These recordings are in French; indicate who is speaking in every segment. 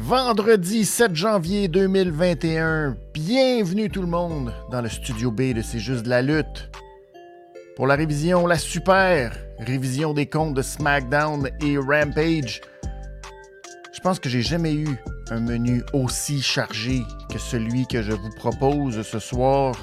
Speaker 1: Vendredi 7 janvier 2021, bienvenue tout le monde dans le studio B de C'est juste de la lutte. Pour la révision, la super révision des comptes de SmackDown et Rampage. Je pense que j'ai jamais eu un menu aussi chargé que celui que je vous propose ce soir.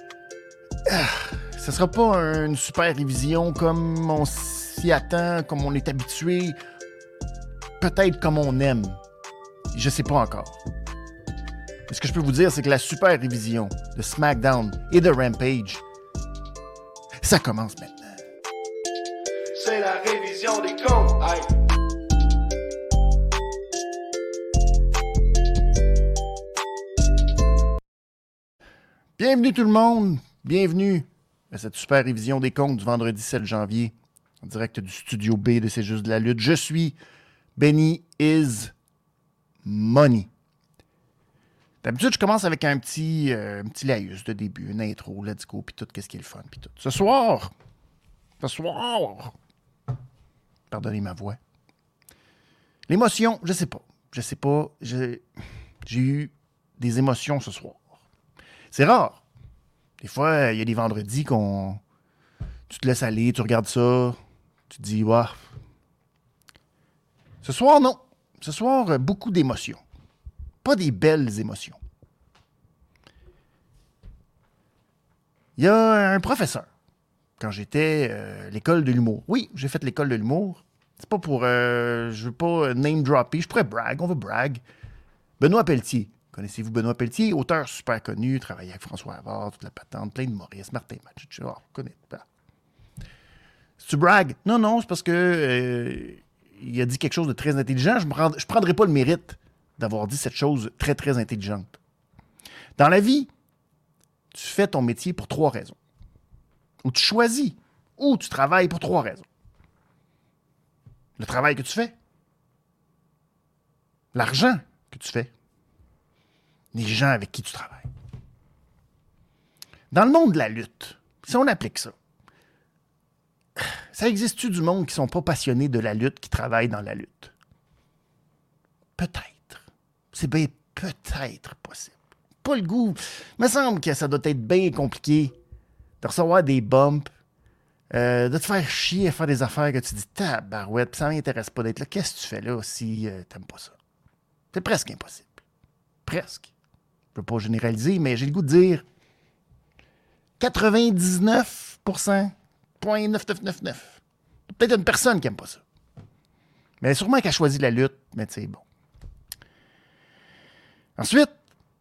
Speaker 1: Ce sera pas une super révision comme on s'y attend, comme on est habitué, peut-être comme on aime. Je sais pas encore. Mais ce que je peux vous dire, c'est que la super révision de SmackDown et de Rampage, ça commence maintenant.
Speaker 2: C'est la révision des comptes. Aïe.
Speaker 1: Bienvenue tout le monde, bienvenue à cette super révision des comptes du vendredi 7 janvier, en direct du studio B de C'est juste de la lutte. Je suis Benny is Money. D'habitude, je commence avec un petit laïus de début, une intro, let's go, puis tout, qu'est-ce qui est le fun, puis tout. Ce soir, pardonnez ma voix, l'émotion, je sais pas, j'ai eu des émotions ce soir. C'est rare. Des fois, il y a des vendredis tu te laisses aller, tu regardes ça, tu te dis, ouais. Ce soir, non. Ce soir, beaucoup d'émotions. Pas des belles émotions. Il y a un professeur, quand j'étais à l'école de l'humour. Oui, j'ai fait l'école de l'humour. C'est pas pour... je veux pas name dropper. Je pourrais brag, on veut brag. Benoît Pelletier. Connaissez-vous Benoît Pelletier? Auteur super connu, travaillé avec François Havard, toute la patente, plein de Maurice, Martin Match, etc. On connaît pas. Si tu bragues? Non, c'est parce que... il a dit quelque chose de très intelligent. Je ne prendrai pas le mérite d'avoir dit cette chose très, très intelligente. Dans la vie, tu fais ton métier pour 3 raisons. Ou tu choisis, ou tu travailles pour 3 raisons. Le travail que tu fais, l'argent que tu fais, les gens avec qui tu travailles. Dans le monde de la lutte, si on applique ça, ça existe-tu du monde qui ne sont pas passionnés de la lutte, qui travaillent dans la lutte? Peut-être. C'est bien peut-être possible. Pas le goût. Il me semble que ça doit être bien compliqué de recevoir des bumps, de te faire chier à faire des affaires que tu dis tabarouette, puis ça m'intéresse pas d'être là. Qu'est-ce que tu fais là si t'aimes pas ça? C'est presque impossible. Presque. Je ne veux pas généraliser, mais j'ai le goût de dire 99%. 0.9999. Peut-être une personne qui n'aime pas ça. Mais sûrement qu'elle a choisi la lutte, mais tu sais, bon. Ensuite,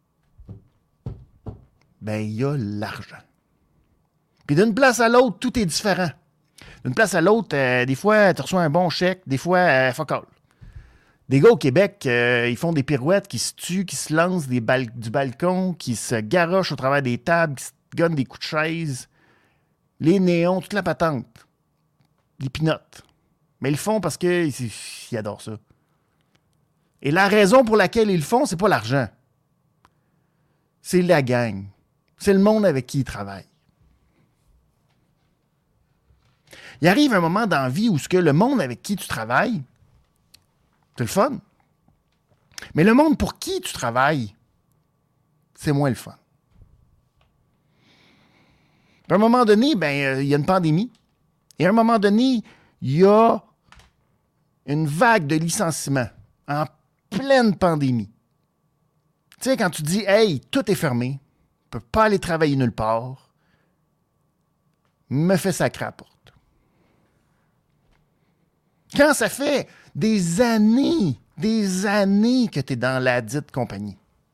Speaker 1: ben, il y a l'argent. Puis d'une place à l'autre, tout est différent. D'une place à l'autre, des fois, tu reçois un bon chèque, des fois, fuck all. Des gars au Québec, ils font des pirouettes, qui se tuent, qui se lancent du balcon, qui se garochent au travers des tables, qui se donnent des coups de chaise. Les néons, toute la patente. Les pinottes. Mais ils le font parce qu'ils adorent ça. Et la raison pour laquelle ils le font, c'est pas l'argent. C'est la gang. C'est le monde avec qui ils travaillent. Il arrive un moment dans la vie où le monde avec qui tu travailles, c'est le fun. Mais le monde pour qui tu travailles, c'est moins le fun. À un moment donné, il y a une pandémie. Et à un moment donné, il y a une vague de licenciements en pleine pandémie. Tu sais, quand tu dis « Hey, tout est fermé, je ne peux pas aller travailler nulle part », me fait sacrer à la porte. Quand ça fait des années que tu es dans la dite compagnie.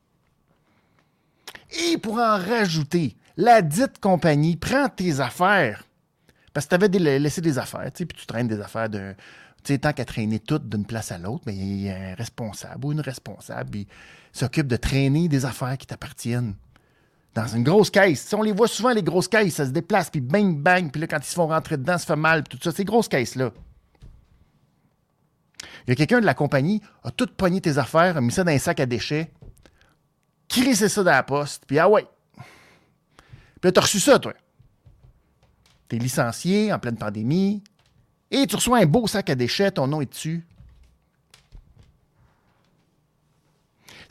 Speaker 1: Et pour en rajouter, la dite compagnie prend tes affaires. Parce que tu avais laissé des affaires, puis tu traînes des affaires de. Tu sais, tant qu'à traîner toutes d'une place à l'autre, mais il y a un responsable ou une responsable qui s'occupe de traîner des affaires qui t'appartiennent. Dans une grosse caisse. T'sais, on les voit souvent, les grosses caisses, ça se déplace, puis bang, bang, puis là, quand ils se font rentrer dedans, ça fait mal, puis tout ça. Ces grosses caisses-là. Il y a quelqu'un de la compagnie a tout pogné tes affaires, a mis ça dans un sac à déchets, crissé ça dans la poste, puis ah ouais. Puis là, t'as reçu ça, toi. T'es licencié en pleine pandémie et tu reçois un beau sac à déchets, ton nom est dessus.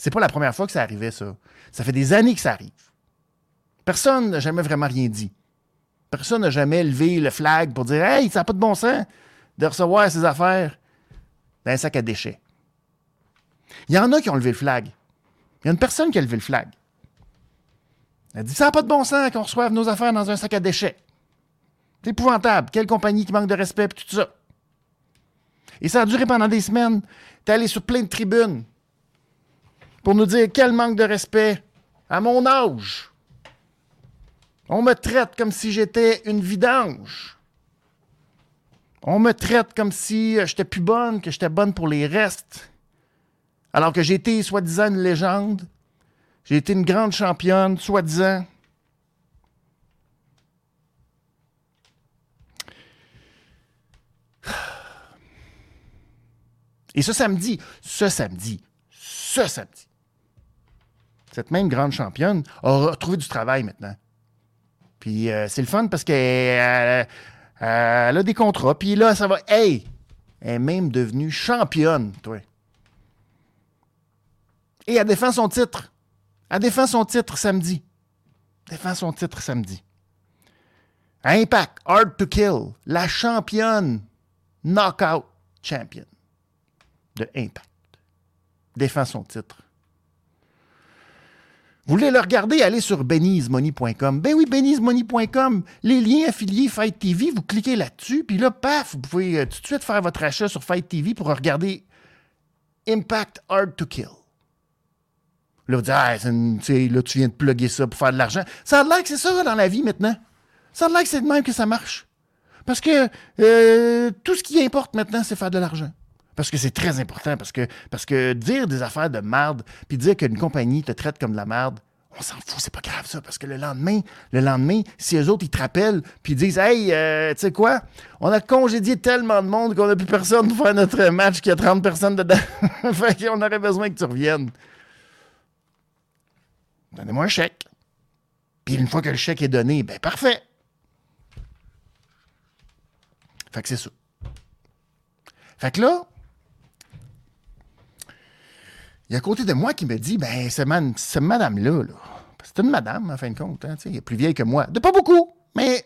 Speaker 1: C'est pas la première fois que ça arrivait, ça. Ça fait des années que ça arrive. Personne n'a jamais vraiment rien dit. Personne n'a jamais levé le flag pour dire « Hey, ça n'a pas de bon sens de recevoir ces affaires dans un sac à déchets. » Il y en a qui ont levé le flag. Il y a une personne qui a levé le flag. Elle a dit « Ça n'a pas de bon sens qu'on reçoive nos affaires dans un sac à déchets. C'est épouvantable. Quelle compagnie qui manque de respect, puis tout ça. » Et ça a duré pendant des semaines. T'es allé sur plein de tribunes pour nous dire quel manque de respect. À mon âge, on me traite comme si j'étais une vidange. On me traite comme si j'étais plus bonne, que j'étais bonne pour les restes. Alors que j'ai été, soi-disant, une légende. J'ai été une grande championne, soi-disant. Et ce samedi, cette même grande championne a retrouvé du travail maintenant. Puis c'est le fun parce qu'elle a des contrats. Puis là, ça va. Hey! Elle est même devenue championne, toi. Et elle défend son titre. Elle défend son titre samedi. Impact, Hard to Kill, la championne Knockout Champion de Impact. Défend son titre. Vous voulez le regarder, allez sur Benny'sMoney.com. Ben oui, Benny'sMoney.com. Les liens affiliés Fight TV, vous cliquez là-dessus, puis là, paf, vous pouvez tout de suite faire votre achat sur Fight TV pour regarder Impact Hard to Kill. Là, vous dites, là, tu viens de plugger ça pour faire de l'argent. Ça a l'air que c'est ça dans la vie maintenant. Ça a l'air que c'est de même que ça marche. Parce que tout ce qui importe maintenant, c'est faire de l'argent. Parce que c'est très important. Parce que dire des affaires de merde, puis dire qu'une compagnie te traite comme de la merde, on s'en fout, c'est pas grave ça. Parce que le lendemain, si eux autres, ils te rappellent, puis ils disent, hey, tu sais quoi, on a congédié tellement de monde qu'on n'a plus personne pour faire notre match, qu'il y a 30 personnes dedans. Fait qu'on aurait besoin que tu reviennes. Donnez-moi un chèque. Puis une fois que le chèque est donné, ben parfait. Fait que c'est ça. Fait que là, il y a à côté de moi qui me dit, ben, cette madame-là, c'est une madame, en fin de compte, hein, elle est plus vieille que moi. De pas beaucoup, mais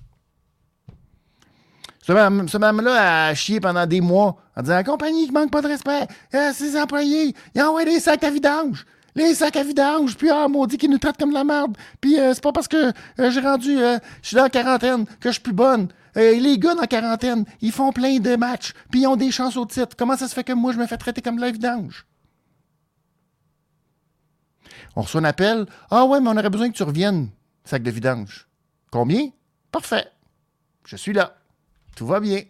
Speaker 1: cette madame-là a chié pendant des mois en disant, la compagnie qui manque pas de respect, ses employés, ils envoient des sacs à vidange. Les sacs à vidange, puis maudit qu'ils nous traitent comme de la merde. Puis c'est pas parce que je suis dans la quarantaine que je suis plus bonne. Les gars dans la quarantaine, ils font plein de matchs, puis ils ont des chances au titre. Comment ça se fait que moi, je me fais traiter comme de la vidange? On reçoit un appel. Ah ouais, mais on aurait besoin que tu reviennes, sac de vidange. Combien? Parfait. Je suis là. Tout va bien.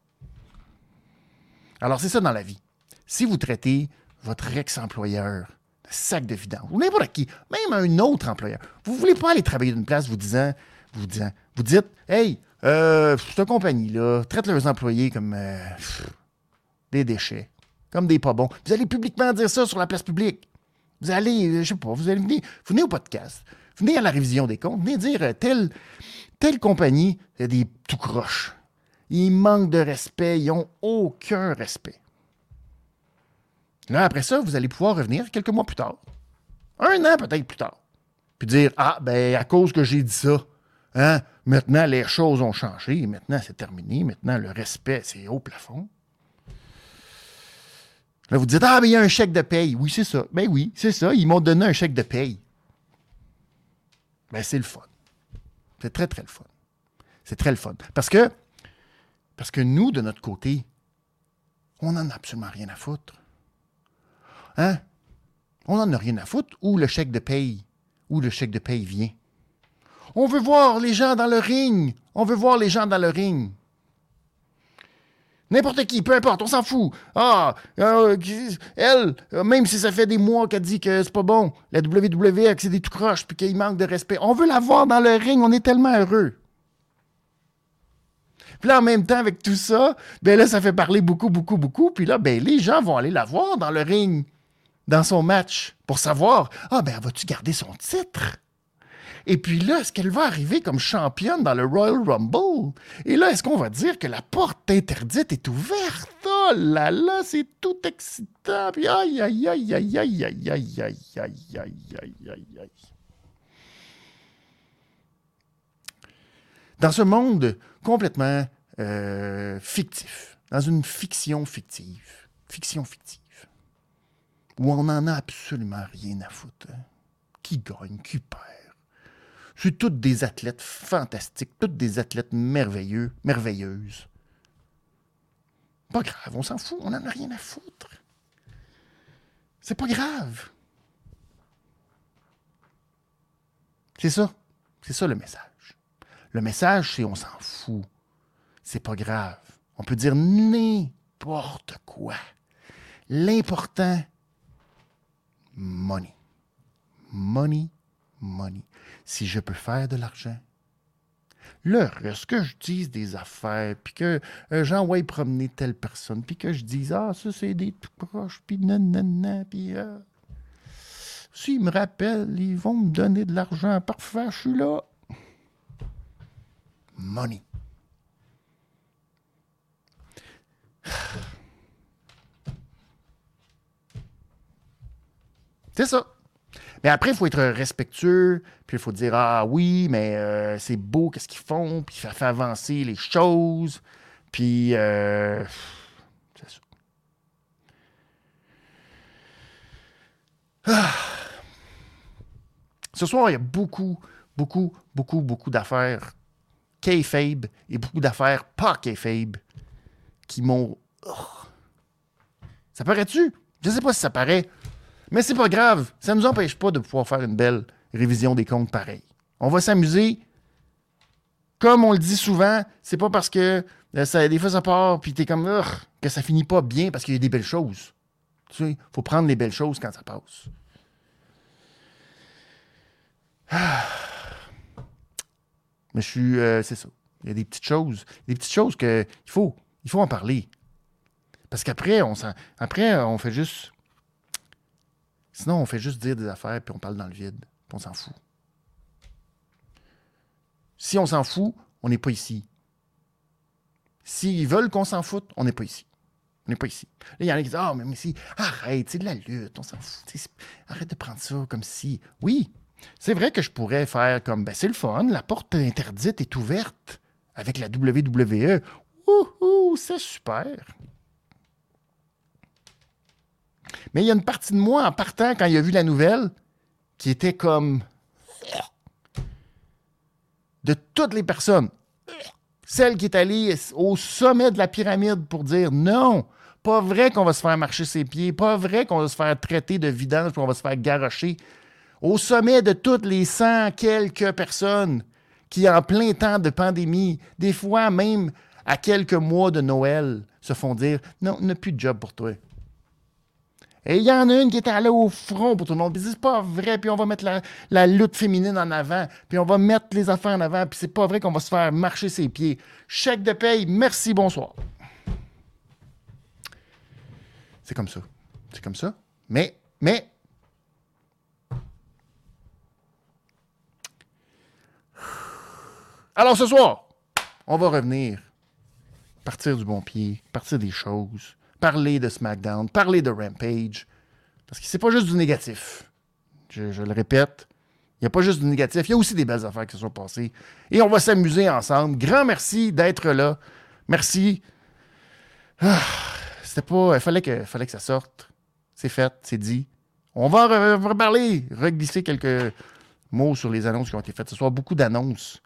Speaker 1: Alors, c'est ça dans la vie. Si vous traitez votre ex-employeur sac de vidange, ou n'importe qui, même un autre employeur. Vous ne voulez pas aller travailler d'une place vous dites, hey, cette compagnie-là traite leurs employés comme des déchets, comme des pas bons. Vous allez publiquement dire ça sur la place publique. Vous allez, je sais pas, vous venez au podcast, vous venez à la révision des comptes, vous venez dire telle compagnie, il y a des tout croches. Ils manquent de respect, ils n'ont aucun respect. Là, après ça, vous allez pouvoir revenir quelques mois plus tard. 1 an peut-être plus tard. Puis dire, ben à cause que j'ai dit ça, hein, maintenant les choses ont changé, maintenant c'est terminé, maintenant le respect, c'est au plafond. Là, vous dites, ben il y a un chèque de paye. Oui, c'est ça. Ben oui, c'est ça. Ils m'ont donné un chèque de paye. Ben c'est le fun. C'est très, très le fun. C'est très le fun. Parce que nous, de notre côté, on n'en a absolument rien à foutre. Hein? On n'en a rien à foutre où le chèque de paye vient. On veut voir les gens dans le ring. N'importe qui, peu importe, on s'en fout. Elle, même si ça fait des mois qu'elle dit que c'est pas bon, la WWE, que c'est des tout croches puis qu'il manque de respect, on veut la voir dans le ring, on est tellement heureux. Puis là, en même temps, avec tout ça, ben là, ça fait parler beaucoup. Puis là, ben les gens vont aller la voir dans le ring, dans son match, pour savoir, ben vas-tu garder son titre? Et puis là, est-ce qu'elle va arriver comme championne dans le Royal Rumble? Et là, est-ce qu'on va dire que la porte interdite est ouverte? Oh là là, c'est tout excitant. Puis aïe, aïe, aïe, aïe, aïe, aïe, aïe, aïe, aïe, aïe, aïe, aïe, aïe. Dans ce monde complètement fictif, dans une fiction fictive, où on n'en a absolument rien à foutre. Hein? Qui gagne, qui perd? C'est toutes des athlètes fantastiques, toutes des athlètes merveilleuses. Pas grave, on s'en fout, on n'en a rien à foutre. C'est pas grave. C'est ça le message. Le message, c'est on s'en fout. C'est pas grave. On peut dire n'importe quoi. L'important, money. Money, money. Si je peux faire de l'argent, le reste, que je dise des affaires, puis que j'envoie promener telle personne, puis que je dise, ah, ça, c'est des tout proches, puis nanana, puis s'ils me rappellent, ils vont me donner de l'argent. Parfait, je suis là. Money. C'est ça. Mais après, il faut être respectueux, puis il faut dire, ah oui, mais c'est beau, qu'est-ce qu'ils font, puis ça fait avancer les choses, puis c'est ça. Ah. Ce soir, il y a beaucoup d'affaires kayfabe et beaucoup d'affaires pas kayfabe qui m'ont... Oh. Ça paraît-tu? Je sais pas si ça paraît. Mais c'est pas grave, ça ne nous empêche pas de pouvoir faire une belle révision des comptes pareil. On va s'amuser. Comme on le dit souvent, c'est pas parce que des fois ça part puis t'es comme que ça finit pas bien parce qu'il y a des belles choses. Tu sais, faut prendre les belles choses quand ça passe. Mais je suis... c'est ça. Il y a des petites choses que il faut en parler. Parce qu'après, on fait juste... Sinon, on fait juste dire des affaires, puis on parle dans le vide, puis on s'en fout. Si on s'en fout, on n'est pas ici. S'ils veulent qu'on s'en foute, on n'est pas ici. On n'est pas ici. Là, il y en a qui disent, ah, mais si, arrête, c'est de la lutte, on s'en fout. Arrête de prendre ça comme si... Oui, c'est vrai que je pourrais faire comme, c'est le fun, la porte interdite est ouverte avec la WWE. Wouhou, c'est super. Mais il y a une partie de moi, en partant, quand il a vu la nouvelle, qui était comme... De toutes les personnes, celle qui est allée au sommet de la pyramide pour dire non, pas vrai qu'on va se faire marcher ses pieds, pas vrai qu'on va se faire traiter de vidange, qu'on va se faire garrocher. Au sommet de toutes les 100 quelques personnes qui, en plein temps de pandémie, des fois même à quelques mois de Noël, se font dire non, on n'a plus de job pour toi. Et il y en a une qui était allée au front pour tout le monde. Puis c'est pas vrai, puis on va mettre la lutte féminine en avant, puis on va mettre les affaires en avant, puis c'est pas vrai qu'on va se faire marcher ses pieds. Chèque de paye, merci, bonsoir. C'est comme ça. C'est comme ça. Mais... Alors ce soir, on va revenir, partir du bon pied, partir des choses, parler de SmackDown, parler de Rampage, parce que c'est pas juste du négatif. Je le répète, il n'y a pas juste du négatif, il y a aussi des belles affaires qui se sont passées. Et on va s'amuser ensemble. Grand merci d'être là. Merci. C'était pas... Il fallait que ça sorte. C'est fait, c'est dit. On va reparler, reglisser quelques mots sur les annonces qui ont été faites ce soir. Beaucoup d'annonces.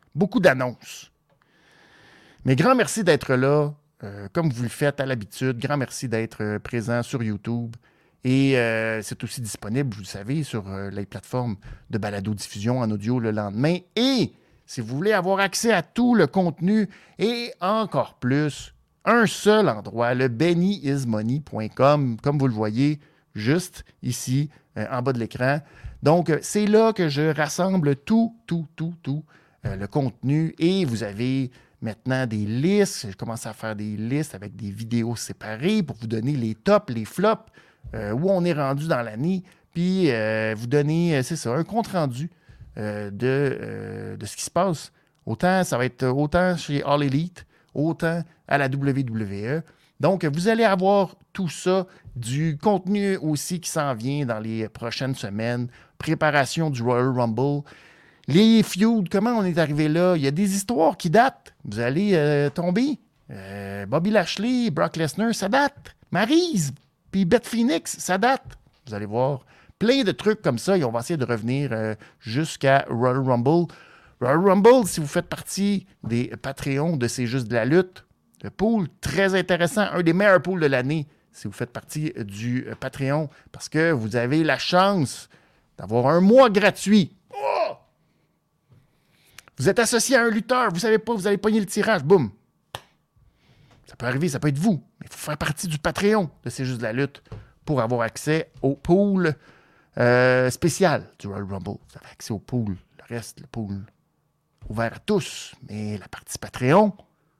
Speaker 1: Mais grand merci d'être là. Comme vous le faites à l'habitude, grand merci d'être présent sur YouTube. Et c'est aussi disponible, vous le savez, sur les plateformes de balado-diffusion en audio le lendemain. Et si vous voulez avoir accès à tout le contenu et encore plus, un seul endroit, le bennyismoney.com, comme vous le voyez juste ici, en bas de l'écran. Donc, c'est là que je rassemble tout le contenu. Et vous avez... maintenant, des listes. Je commence à faire des listes avec des vidéos séparées pour vous donner les tops, les flops, où on est rendu dans l'année. Puis, vous donner, c'est ça, un compte-rendu de ce qui se passe. Autant, ça va être autant chez All Elite, autant à la WWE. Donc, vous allez avoir tout ça, du contenu aussi qui s'en vient dans les prochaines semaines, préparation du Royal Rumble, les feuds, comment on est arrivé là? Il y a des histoires qui datent. Vous allez tomber. Bobby Lashley, Brock Lesnar, ça date. Maryse, puis Beth Phoenix, ça date. Vous allez voir plein de trucs comme ça et on va essayer de revenir jusqu'à Royal Rumble. Royal Rumble, si vous faites partie des Patreons de C'est juste de la lutte, le pool très intéressant, un des meilleurs pools de l'année si vous faites partie du Patreon parce que vous avez la chance d'avoir un mois gratuit. Oh! Vous êtes associé à un lutteur, vous ne savez pas, vous allez pogner le tirage, boum. Ça peut arriver, ça peut être vous, mais il faut faire partie du Patreon de C'est juste de la lutte pour avoir accès au pool spécial du Royal Rumble. Vous avez accès au pool, le reste, le pool ouvert à tous, mais la partie Patreon,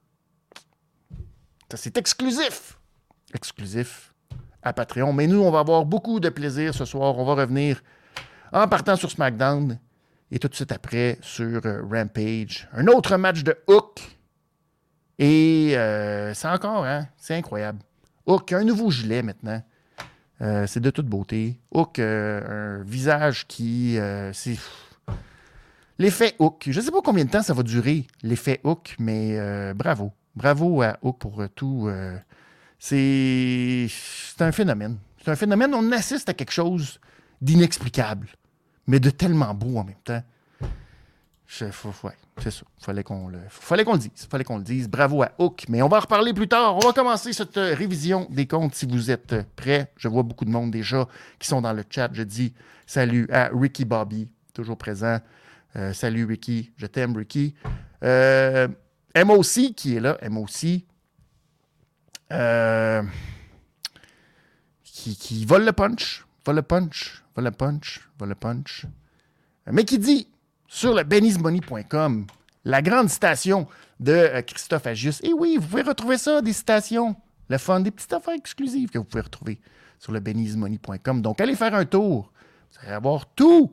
Speaker 1: ça c'est exclusif. Exclusif à Patreon. Mais nous, on va avoir beaucoup de plaisir ce soir. On va revenir en partant sur SmackDown et tout de suite après sur Rampage. Un autre match de Hook. Et c'est encore, hein? C'est incroyable. Hook a un nouveau gilet maintenant. C'est de toute beauté. Hook, un visage qui... c'est... L'effet Hook. Je ne sais pas combien de temps ça va durer, l'effet Hook, mais bravo. Bravo à Hook pour tout. C'est un phénomène. C'est un phénomène. On assiste à quelque chose d'inexplicable, mais de tellement beau en même temps. Ouais, c'est ça. Fallait qu'on le dise. Fallait qu'on le dise. Bravo à Hook. Mais on va en reparler plus tard. On va commencer cette révision des comptes si vous êtes prêts. Je vois beaucoup de monde déjà qui sont dans le chat. Je dis salut à Ricky Bobby, toujours présent. Salut Ricky. Je t'aime, Ricky. MOC qui est là. MOC. Qui vole le punch. Vole le punch. Vole le punch. Vole le punch. Mais qui dit sur le benizmoney.com, la grande citation de Christophe Agius. Et oui, vous pouvez retrouver ça, des citations, le fun, des petites affaires exclusives que vous pouvez retrouver sur le benizmoney.com. Donc, allez faire un tour. Vous allez avoir tout.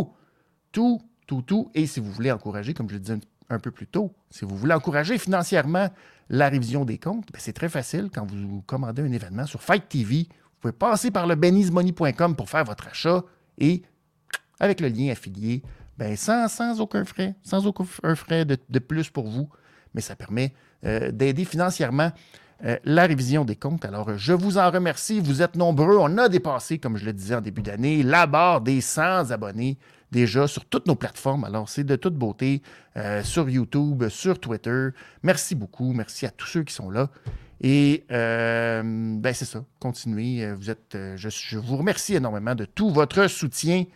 Speaker 1: Et si vous voulez encourager, comme je le disais un peu plus tôt, si vous voulez encourager financièrement la révision des comptes, ben c'est très facile. Quand vous commandez un événement sur Fight TV, vous pouvez passer par le benizmoney.com pour faire votre achat et avec le lien affilié, ben sans aucun frais, de plus pour vous, mais ça permet d'aider financièrement la révision des comptes. Alors, je vous en remercie. Vous êtes nombreux. On a dépassé, comme je le disais en début d'année, la barre des 100 abonnés déjà sur toutes nos plateformes. Alors, c'est de toute beauté sur YouTube, sur Twitter. Merci beaucoup. Merci à tous ceux qui sont là. Et ben c'est ça. Continuez. Je vous remercie énormément de tout votre soutien.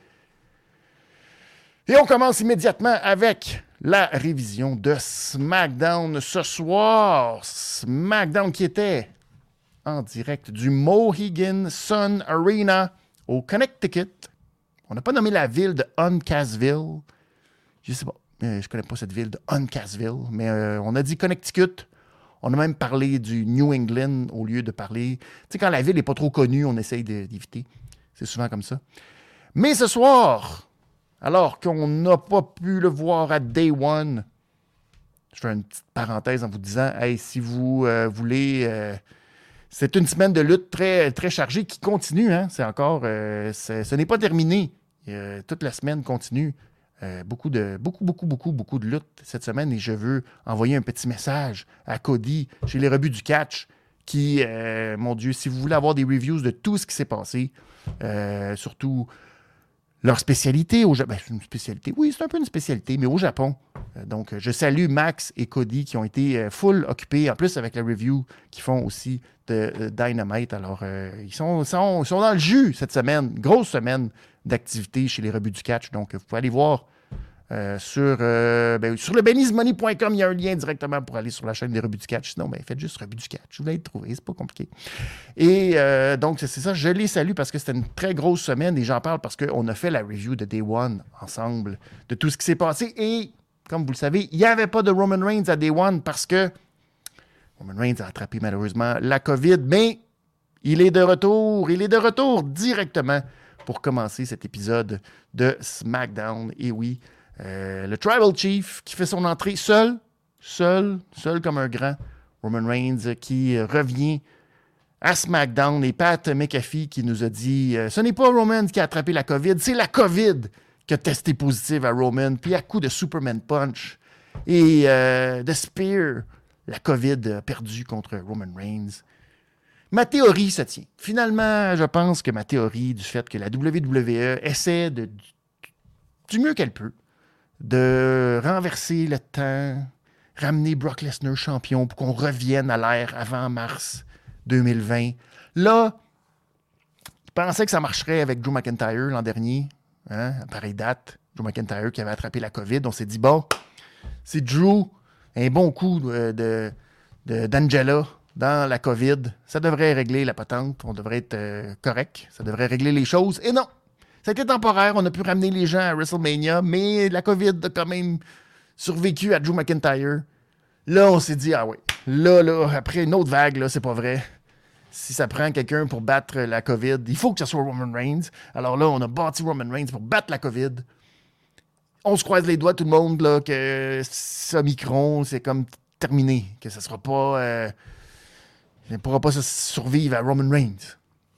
Speaker 1: Et on commence immédiatement avec la révision de SmackDown ce soir. SmackDown qui était en direct du Mohegan Sun Arena au Connecticut. On n'a pas nommé la ville de Uncasville. Je ne sais pas. Je ne connais pas cette ville de Uncasville. Mais on a dit Connecticut. On a même parlé du New England au lieu de parler... Tu sais, quand la ville n'est pas trop connue, on essaye d'éviter. C'est souvent comme ça. Mais ce soir... Alors qu'on n'a pas pu le voir à Day One, je fais une petite parenthèse en vous disant, hey, si vous voulez, c'est une semaine de lutte très, très chargée qui continue. Hein? C'est encore, ce n'est pas terminé. Toute la semaine continue. Beaucoup de lutte cette semaine et je veux envoyer un petit message à Cody chez les Rebuts du Catch qui, mon Dieu, si vous voulez avoir des reviews de tout ce qui s'est passé, surtout... Leur spécialité au Japon, c'est une spécialité, oui, c'est un peu une spécialité, mais au Japon. Donc, je salue Max et Cody qui ont été full occupés, en plus avec la review qu'ils font aussi de Dynamite. Alors, ils sont dans le jus cette semaine, grosse semaine d'activité chez les Rebuts du Catch. Donc, vous pouvez aller voir sur le benizmoney.com, il y a un lien directement pour aller sur la chaîne des Rebuts du Catch. Sinon, faites juste Rebuts du Catch. Vous allez le trouver, c'est pas compliqué. Et donc, c'est ça, je les salue parce que c'était une très grosse semaine et j'en parle parce qu'on a fait la review de Day One ensemble, de tout ce qui s'est passé. Et, comme vous le savez, il n'y avait pas de Roman Reigns à Day One parce que Roman Reigns a attrapé malheureusement la COVID, mais il est de retour directement pour commencer cet épisode de SmackDown. Et oui, Le Tribal Chief qui fait son entrée seul comme un grand. Roman Reigns qui revient à SmackDown et Pat McAfee qui nous a dit ce n'est pas Roman qui a attrapé la COVID, c'est la COVID qui a testé positive à Roman. Puis à coup de Superman Punch et de Spear, la COVID a perdu contre Roman Reigns. Ma théorie se tient. Finalement, je pense que ma théorie du fait que la WWE essaie du mieux qu'elle peut de renverser le temps, ramener Brock Lesnar champion pour qu'on revienne à l'ère avant mars 2020. Là, je pensais que ça marcherait avec Drew McIntyre l'an dernier. Hein, à pareille date, Drew McIntyre qui avait attrapé la COVID. On s'est dit, bon, c'est Drew, un bon coup d'Angela dans la COVID. Ça devrait régler la patente. On devrait être correct. Ça devrait régler les choses. Et non! Ça a été temporaire. On a pu ramener les gens à WrestleMania, mais la COVID a quand même survécu à Drew McIntyre. Là, on s'est dit, ah oui, là, après une autre vague, là, c'est pas vrai. Si ça prend quelqu'un pour battre la COVID, il faut que ce soit Roman Reigns. Alors là, on a bâti Roman Reigns pour battre la COVID. On se croise les doigts, tout le monde, là, que ce Omicron, c'est comme terminé. Que ça sera pas... il ne pourra pas survivre à Roman Reigns.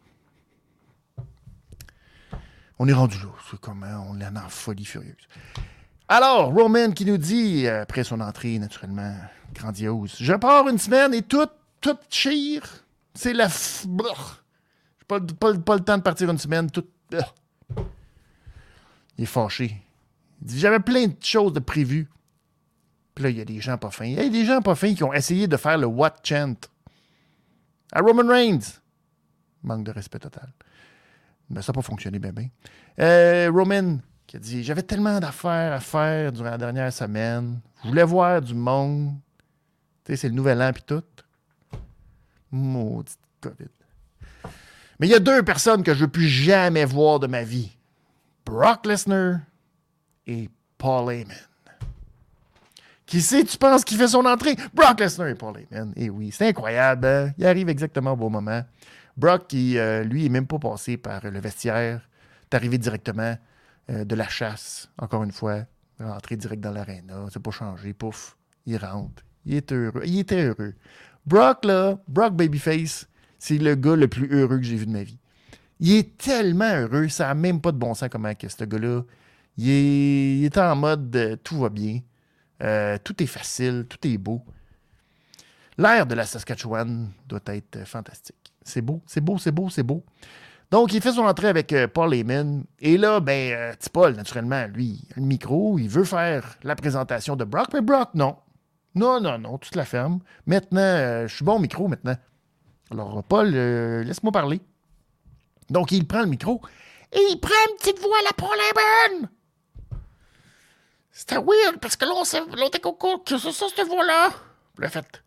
Speaker 1: On est rendu là. C'est comme on est en folie furieuse. Alors, Roman qui nous dit, après son entrée, naturellement, grandiose, je pars une semaine et tout chire. C'est la... J'ai pas le temps de partir une semaine. Tout... Il est fâché. Il dit, j'avais plein de choses de prévues. Puis là, il y a des gens pas fins. Il y a des gens pas fins qui ont essayé de faire le What Chant à Roman Reigns. Manque de respect total. Mais ça n'a pas fonctionné bien. Roman qui a dit, j'avais tellement d'affaires à faire durant la dernière semaine. Je voulais voir du monde. Tu sais, c'est le nouvel an puis tout. Maudite COVID. Mais il y a deux personnes que je ne veux plus jamais voir de ma vie. Brock Lesnar et Paul Heyman. Qui c'est, tu penses, qui fait son entrée? Brock Lesnar et Paul Heyman. Et oui, c'est incroyable. Hein? Il arrive exactement au bon moment. Brock, qui, lui, n'est même pas passé par le vestiaire. est arrivé directement de la chasse, encore une fois. Rentré direct dans l'aréna. C'est pas changé. Pouf, il rentre. Il est heureux. Il était heureux. Brock, là, Brock Babyface, c'est le gars le plus heureux que j'ai vu de ma vie. Il est tellement heureux, ça n'a même pas de bon sens comment que ce gars-là. Il est en mode tout va bien. Tout est facile, tout est beau. L'air de la Saskatchewan doit être fantastique. C'est beau, c'est beau, c'est beau, c'est beau. Donc, il fait son entrée avec Paul Heyman. Et là, petit Paul, naturellement, lui, il a le micro, il veut faire la présentation de Brock, mais Brock, non. Non, tu te la fermes. Maintenant, je suis bon au micro maintenant. Alors, Paul, laisse-moi parler. Donc, il prend le micro et il prend une petite voix à la Paul Heyman. C'était weird, parce que là, on était coco, que c'est ça, cette voix-là. Puis là, il a fait...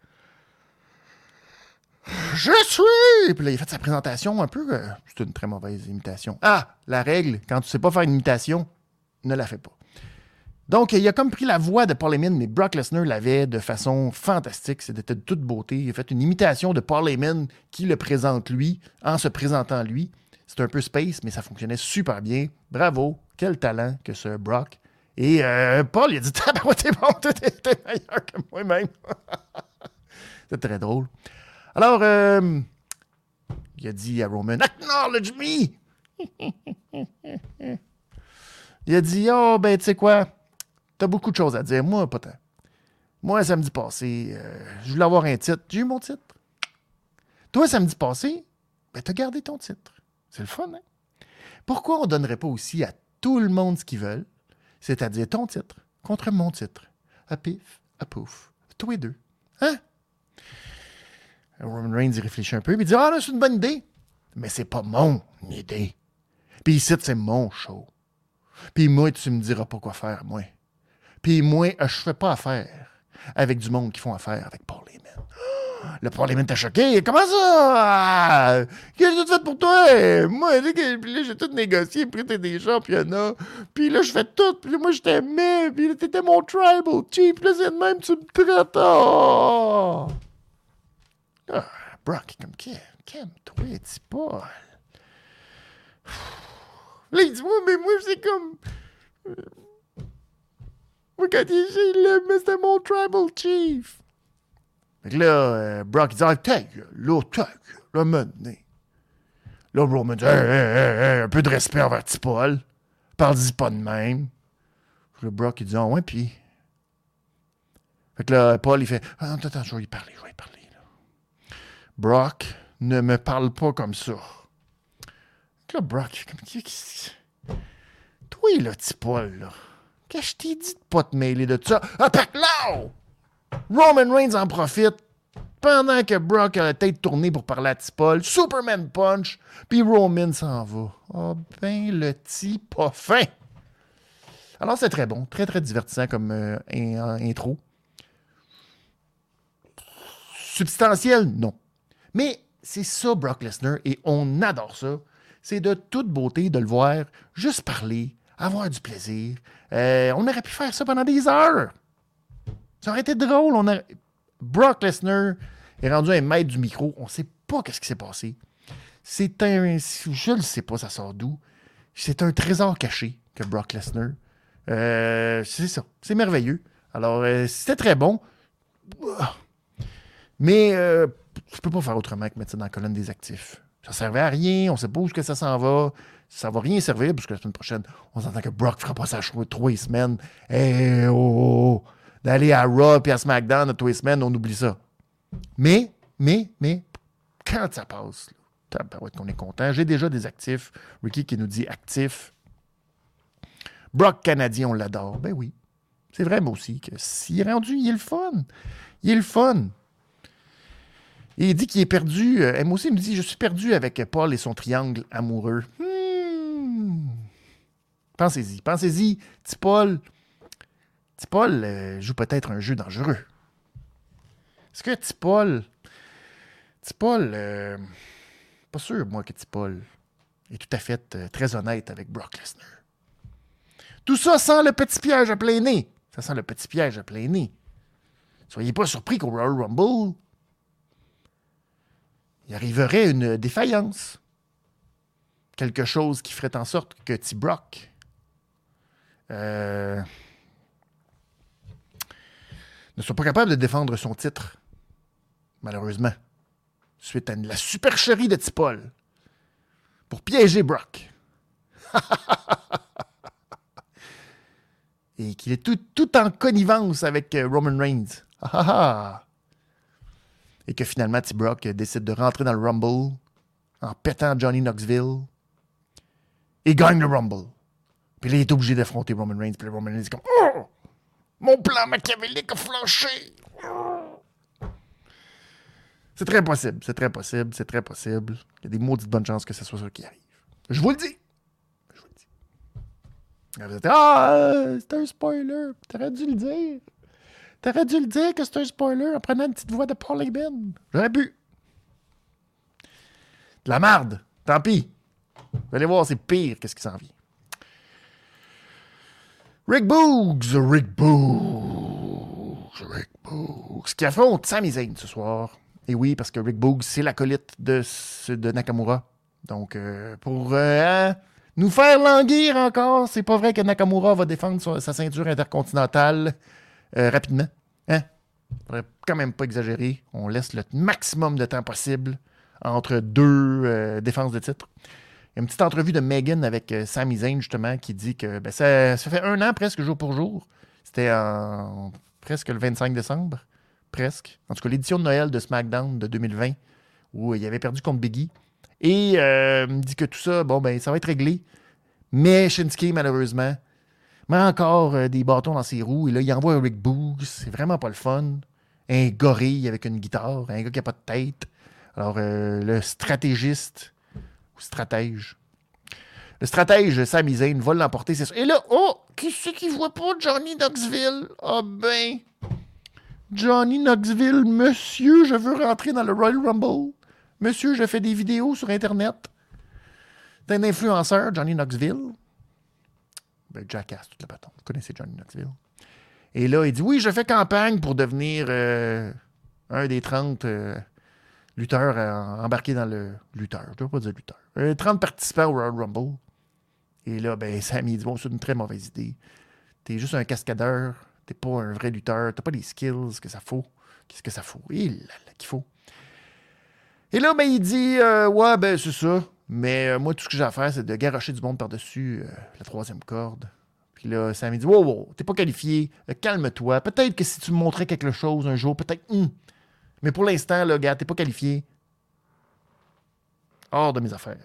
Speaker 1: Je suis... Puis là, il a fait sa présentation un peu... c'est une très mauvaise imitation. Ah, la règle, quand tu sais pas faire une imitation, ne la fais pas. Donc, il a comme pris la voix de Paul Heyman, mais Brock Lesnar l'avait de façon fantastique. C'était de toute beauté. Il a fait une imitation de Paul Heyman qui le présente lui, en se présentant lui. C'est un peu space, mais ça fonctionnait super bien. Bravo, quel talent que ce Brock. Et Paul, il a dit « T'es bon, t'es meilleur que moi-même. » C'est très drôle. Alors, il a dit à Roman « Acknowledge me! » Il a dit « Oh, tu sais quoi? T'as beaucoup de choses à dire. Moi, pas tant. Moi, samedi passé, je voulais avoir un titre. J'ai eu mon titre. Toi, samedi passé, t'as gardé ton titre. C'est le fun, hein? Pourquoi on ne donnerait pas aussi à tout le monde ce qu'ils veulent, c'est-à-dire ton titre contre mon titre? À pif, à pouf. Tous les deux. Hein? Roman Reigns, il réfléchit un peu, puis il dit « Ah, là, c'est une bonne idée. Mais c'est pas mon idée. Puis ici, c'est mon show. Puis moi, tu me diras pas quoi faire, moi. Puis moi, je fais pas affaire avec du monde qui font affaire avec Paul Heyman. » Le Paul Heyman t'a choqué. Comment ça? Qu'est-ce que j'ai tout fait pour toi? Moi, là, j'ai tout négocié, puis t'es des championnats. Puis là, je fais tout. Puis là, moi, je t'aimais. Puis là, t'étais mon tribal chief. Puis là, c'est de même, tu me traites. Oh! Ah, Brock, comme, calme-toi, dis pas. Là, il dit, mais moi, c'est comme... Moi, quand il l'aime, mais c'était mon tribal chief. Fait que là, Brock, il dit, ah, ta gueule, là, maintenant. Là, Roman dit, hey, un peu de respect envers petit Paul. Parle-y pas de même. Là, Brock, il dit, ah ouais, puis. Fait que là, Paul, il fait, ah, attends, je vais y parler, là. Brock, ne me parle pas comme ça. Fait que là, Brock, toi, là, petit Paul, là, qu'est-ce que je t'ai dit de pas te mêler de ça? Attaque là! Roman Reigns en profite pendant que Brock a la tête tournée pour parler à petit Paul. Superman punch, puis Roman s'en va. Ah ben, le petit pas fin. Alors, c'est très bon, très, très divertissant comme intro. Substantiel, non. Mais c'est ça, Brock Lesnar, et on adore ça. C'est de toute beauté de le voir juste parler, avoir du plaisir. On aurait pu faire ça pendant des heures. Ça aurait été drôle. Brock Lesnar est rendu un maître du micro. On ne sait pas ce qui s'est passé. C'est un... Je ne sais pas, ça sort d'où. C'est un trésor caché que Brock Lesnar. C'est ça. C'est merveilleux. Alors, c'était très bon. Mais je peux pas faire autrement que mettre ça dans la colonne des actifs. Ça servait à rien, on sait pas où que ça s'en va. Ça va rien servir, parce que la semaine prochaine, on s'entend que Brock fera pas sa show 3 semaines. D'aller à Raw et à SmackDown à 3 semaines, on oublie ça. Mais, quand ça passe, qu'on est content. J'ai déjà des actifs. Ricky qui nous dit actif. Brock Canadien, on l'adore. Ben oui. C'est vrai, moi aussi, que s'il est rendu, il est le fun. Il est le fun. Et il dit qu'il est perdu. Moi aussi, il me dit, je suis perdu avec Paul et son triangle amoureux. Pensez-y. Petit Paul joue peut-être un jeu dangereux. Est-ce que Petit Paul, pas sûr, moi, que Petit Paul est tout à fait très honnête avec Brock Lesnar. Tout ça sans le petit piège à plein nez. Ça sent le petit piège à plein nez. Soyez pas surpris qu'au Royal Rumble, il arriverait une défaillance. Quelque chose qui ferait en sorte que T-Brock ne soit pas capable de défendre son titre, malheureusement, suite à la supercherie de T-Paul pour piéger Brock. Et qu'il est tout en connivence avec Roman Reigns. Et que finalement, T-Brock décide de rentrer dans le Rumble en pétant Johnny Knoxville et gagne le Rumble. Puis là, il est obligé d'affronter Roman Reigns. Puis là, Roman Reigns est comme « Oh! Mon plan machiavélique a flanché! » C'est très possible. Il y a des maudites bonnes chances que ce soit ça qui arrive. Je vous le dis. Vous êtes, c'est un spoiler. T'aurais dû le dire. Que c'est un spoiler en prenant une petite voix de Paul Heyman. J'aurais pu. De la marde. Tant pis. Vous allez voir, c'est pire que ce qui s'en vient. Rick Boogs qui affronte Sami Zayn ce soir. Et oui, parce que Rick Boogs, c'est l'acolyte de Nakamura. Donc, pour nous faire languir encore, c'est pas vrai que Nakamura va défendre sa ceinture intercontinentale rapidement. Hein? Faudrait quand même pas exagérer. On laisse le maximum de temps possible entre deux défenses de titre. Il y a une petite entrevue de Megan avec Sami Zayn, justement, qui dit que ça fait 1 an presque jour pour jour. C'était presque le 25 décembre. Presque. En tout cas, l'édition de Noël de SmackDown de 2020, où il avait perdu contre Biggie. Et il dit que tout ça, ça va être réglé. Mais Shinsuke, malheureusement, met encore des bâtons dans ses roues. Et là, il envoie un Rick Boogs. C'est vraiment pas le fun. Un gorille avec une guitare. Un gars qui n'a pas de tête. Alors, le stratégiste... ou stratège. Le stratège Sami Zayn va l'emporter, c'est ça. Et là, qui c'est qui voit pas Johnny Knoxville? Johnny Knoxville, monsieur, je veux rentrer dans le Royal Rumble. Monsieur, je fais des vidéos sur Internet. T'es un influenceur, Johnny Knoxville. Jackass, toute la bâton. Vous connaissez Johnny Knoxville. Et là, il dit, oui, je fais campagne pour devenir un des 30... lutteurs embarqués dans le... Lutteur, je ne veux pas dire lutteur. 30 participants au Royal Rumble. Et là, Sami dit, c'est une très mauvaise idée. T'es juste un cascadeur. T'es pas un vrai lutteur. T'as pas les skills que ça faut. Qu'est-ce que ça faut? Qu'il faut. Et là, ben, il dit, ouais, ben, c'est ça. Mais moi, tout ce que j'ai à faire, c'est de garrocher du monde par-dessus la troisième corde. Puis là, Sami dit, wow, t'es pas qualifié. Calme-toi. Peut-être que si tu me montrais quelque chose un jour, peut-être, mais pour l'instant, là, gars, t'es pas qualifié. Hors de mes affaires.